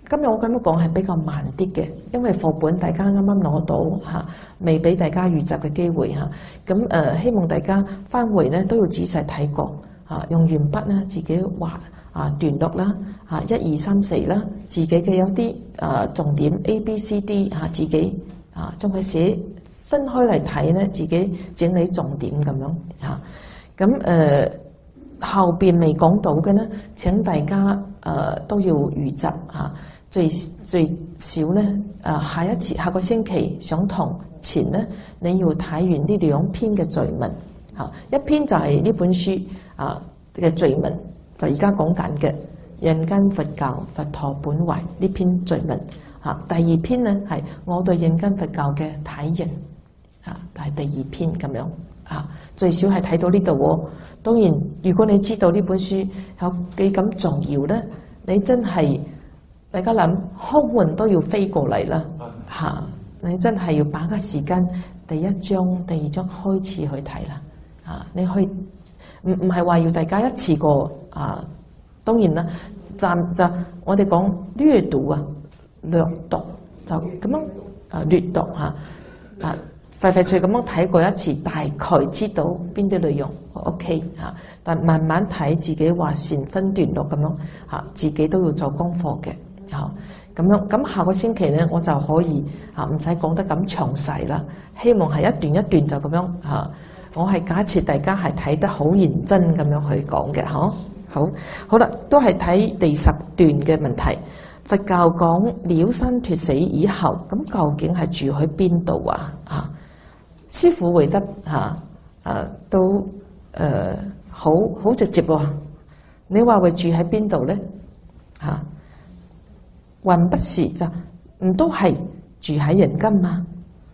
今日我咁樣講係比較慢啲嘅，因為課本大家啱啱攞到嚇，未俾大家預習嘅機會嚇。咁誒，希望大家翻回咧都要仔細睇過嚇，用鉛筆咧自己畫啊段落啦嚇，一二三四啦，自己嘅有啲誒重點 A B C D 嚇，自己啊將佢寫分開嚟睇咧，自己整理重點咁樣嚇。咁誒後邊未講到嘅咧，請大家誒都要預習嚇。最最少咧，誒下一次下個星期上堂前咧，你要睇完呢兩篇嘅序文嚇，一篇就係呢本書啊嘅序文，就而家講緊嘅《人間佛教佛陀本懷》呢篇序文嚇。第二篇咧係我對人間佛教嘅體認嚇，係第二篇咁樣嚇。最少係睇到呢度喎。當然，如果你知道呢本書有幾咁重要咧，你真係〜大家諗空運都要飛過嚟啦嚇！你真係要把握時間，第一章、第二章開始去睇啦嚇！你去唔唔係話要大家一次過啊？當然啦，暫就我哋講略讀啊，略讀就咁樣啊，略讀嚇啊，快快脆咁樣睇過一次，大概知道邊啲內容 OK 嚇。但慢慢睇自己話善分段落咁樣嚇，自己都要做功課嘅。好，咁樣咁下個星期咧，我就可以啊，唔使講得咁詳細啦。希望係一段一段就咁樣嚇。我係假設大家係睇得好認真咁樣去講嘅，嗬。好，好啦，都係睇第十段嘅問題。佛教講了生脱死以後，咁究竟係住喺邊度啊？啊，師父回答嚇，誒都誒好好直接喎。你話會住喺邊度咧？嚇？還不是就唔都係住喺人間嘛？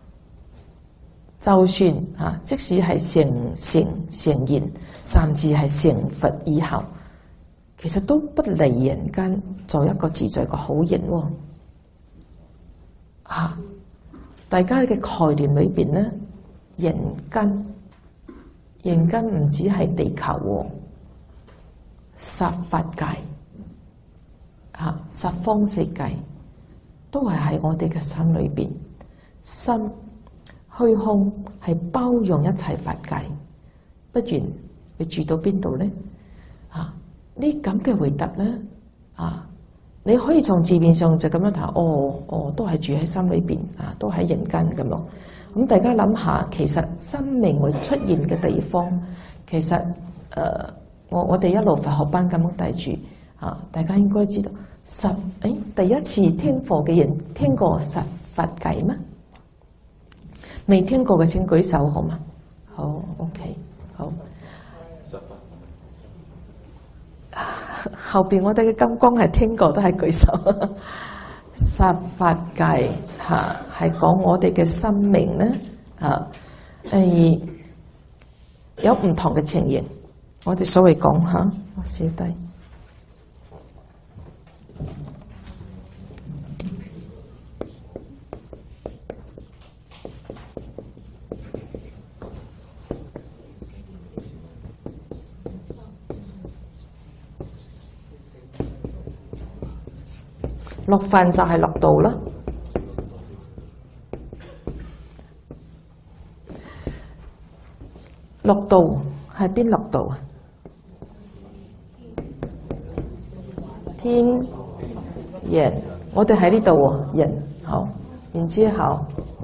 就算啊，即使係成成成賢，甚至係成佛以後，其實都不離人間做一個自在嘅好人喎。啊，大家嘅概念裏邊咧，人間人間唔止係地球喎，十法界。啊！十方世界都係喺我哋嘅心裏邊，心虛空係包容一切法界，不然會住到邊度咧？啊！呢咁嘅回答咧，啊！你可以從字面上就咁樣睇，哦哦，都係住喺心裏邊，啊，都喺人間咁咯。咁大家諗下，其實生命會出現嘅地方，其實誒、呃，我我哋一路佛學班咁樣帶住，啊，大家應該知道。十誒，第一次聽課嘅人聽過十法界咩？未聽過嘅請舉手好嗎？好 ，OK， 好。後邊我哋嘅金剛係聽過，都係舉手。十法界嚇係講我哋嘅生命咧嚇，誒有唔同嘅情形。我哋所謂講嚇，我寫低。六分就係六度啦。六度係邊六度啊？天、人，我哋喺呢度喎，人好。然之後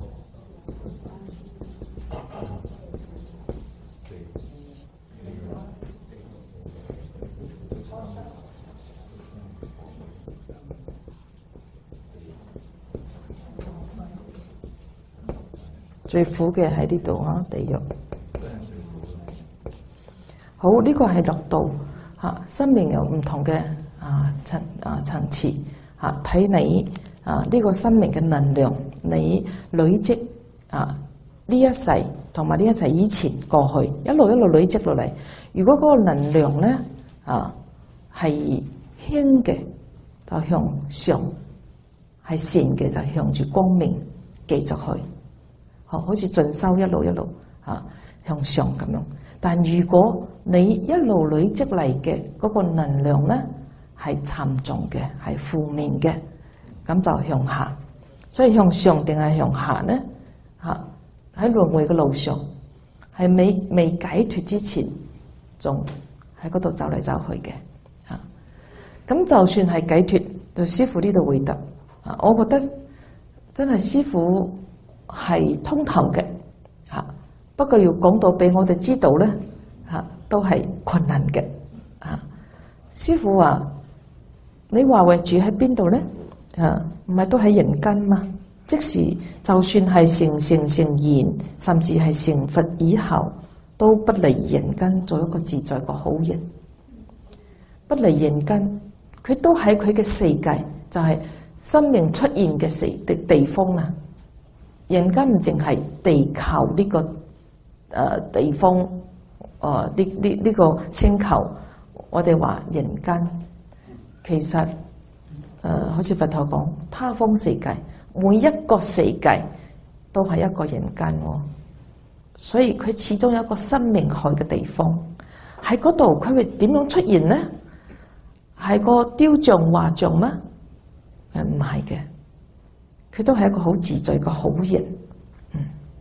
最苦嘅喺呢度啊，地獄。好，呢、這個係六度嚇，生命有唔同嘅啊層啊層次嚇，睇你啊呢、這個生命嘅能量，你累積啊呢一世同埋呢一世以前過去一路一路累積落嚟。如果嗰個能量咧啊係輕嘅，就向上；係善嘅就向住光明繼續去。好，好似進修一路一路啊向上咁樣。但如果你一路累積嚟嘅嗰個能量咧係沉重嘅，係負面嘅， 咁就向下。所以向上定係向下呢？嚇，喺輪迴嘅路上，係未未解脫之前，仲喺嗰度走嚟走去嘅。嚇，咁就算係解脫，就師父呢度回答啊，我覺得真係師父係通透嘅。嚇，不過要講到俾我哋知道咧，嚇都係困難嘅。嚇，師父話：你話為住喺邊度咧？啊，唔係都喺人間嘛？即使就算係成成成賢，甚至係成佛以後，都不離人間做一個自在嘅好人。不離人間，佢都喺佢嘅世界，就係、是、生命出現嘅時地地方啊！人間唔淨係地球呢、這個誒、呃、地方，誒呢呢呢個星球，我哋話人間，其實誒、呃、好似佛陀講他方世界，每一個世界都係一個人間喎，所以佢始終有一個生命海嘅地方喺嗰度，佢會點樣出現呢？係個雕像畫像咩？誒唔係嘅，佢都係一個好自在嘅好人，嗯，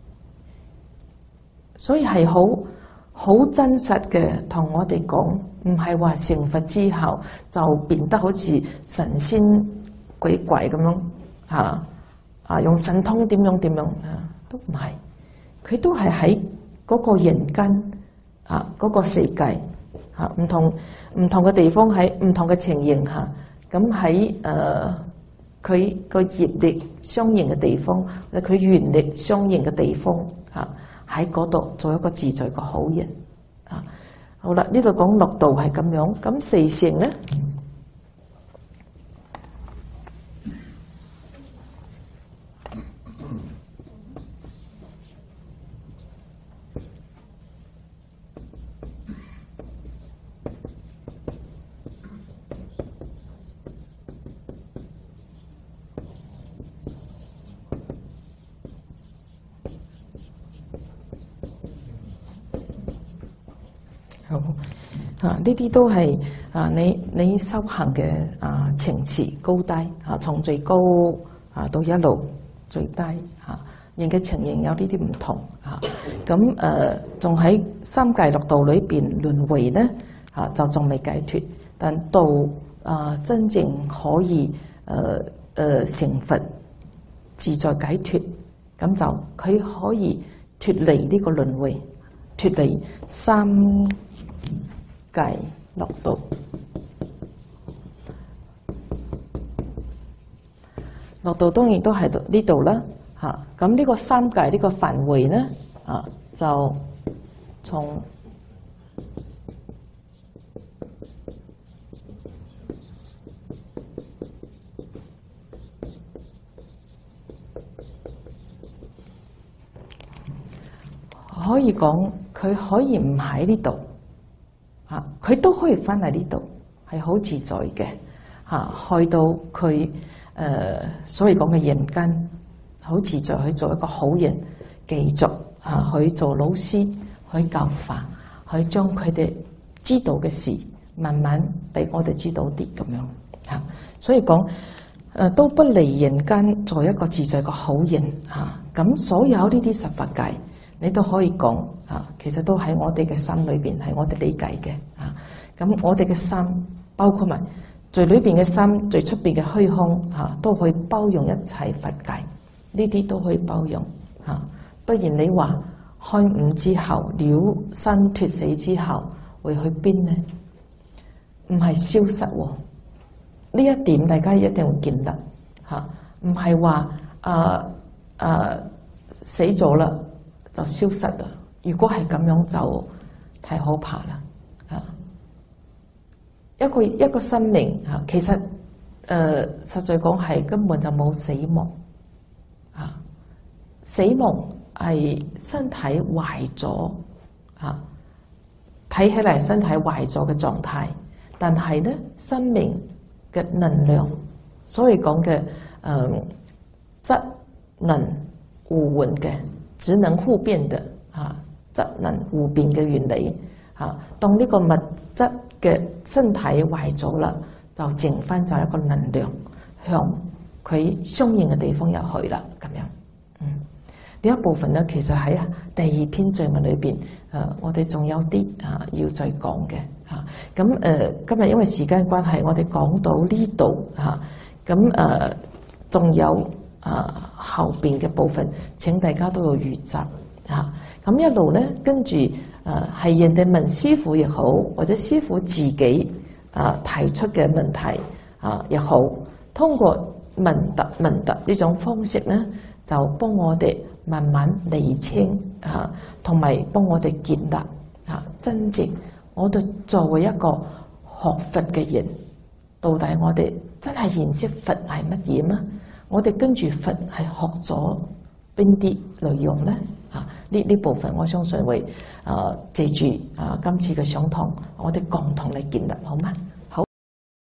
所以係好好真實嘅，同我哋講，唔係話成佛之後就變得好似神仙鬼怪咁樣嚇啊，用神通點樣點樣啊，都唔係，佢都係喺嗰個人間啊嗰個世界嚇，唔同唔同嘅地方喺唔同嘅情形下，咁喺誒佢個業力相應嘅地方，或者佢緣力相應嘅地方嚇，喺嗰度做一個自在嘅好人啊。好啦，呢度講六道係咁樣，咁四乘咧？好啊！呢啲都係啊，你你修行嘅啊層次高低啊，從最高啊到一路最低啊，人嘅情形有呢啲唔同啊。咁誒，仲喺三界六道裏邊輪迴咧啊，就仲未解脫，但到啊真正可以誒誒成佛自在解脫，咁就佢可以脫離呢個輪迴，脫離三界六道。六道當然都喺度呢度啦，嚇！咁呢個三界呢個範圍咧，啊，就從可以講佢可以唔喺呢度。啊！佢都可以翻嚟呢度，係好自在嘅嚇，去到佢誒、呃、所謂講嘅人間，好自在去做一個好人，繼續嚇、啊、去做老師，去教化，去將佢哋知道嘅事，慢慢俾我哋知道啲咁樣嚇、啊。所以講誒、呃、都不離人間，做一個自在嘅好人嚇。咁、啊、所有呢啲十法界，你都可以講啊，其實都喺我哋嘅心裏邊，係我哋理解嘅啊。咁我哋嘅心，包括埋最裏邊嘅心，最出邊嘅虛空啊，都可以包容一切法界。呢啲都可以包容啊。不然你話開悟之後，了生脱死之後，會去邊呢？唔係消失喎。呢一點大家一定會見得嚇，唔係話啊啊死咗啦就消失啦！如果係咁樣就太可怕啦！啊，一個一個生命嚇，其實誒、呃、實在講係根本就冇死亡啊！死亡係身體壞咗啊，睇起嚟身體壞咗嘅狀態，但係咧生命嘅能量，所以講嘅誒質能互換嘅。只能互變嘅啊，質能互變嘅原理啊。當呢個物質嘅身體壞咗啦，就剩翻就一個能量向佢相應嘅地方入去啦，咁樣。嗯，呢一部分咧，其實喺第二篇序文裏邊，誒、呃，我哋仲有啲啊要再講嘅嚇。咁、啊、誒、呃，今日因為時間關係，我哋講到呢度嚇。咁、啊、誒，仲、呃、有啊後邊嘅部分，請大家都要預習嚇。咁、啊、一路咧，跟住誒係人哋問師父亦好，或者師父自己啊提出嘅問題啊亦好，通過問答問答呢種方式咧，就幫我哋慢慢釐清嚇，同埋幫我哋建立嚇真正我哋作為一個學佛嘅人，到底我哋真係認識佛係乜嘢嗎？我哋跟住佛係學咗邊啲內容咧？啊，呢呢部分我相信會啊借住啊今次嘅上堂，我哋共同嚟建立，好嗎？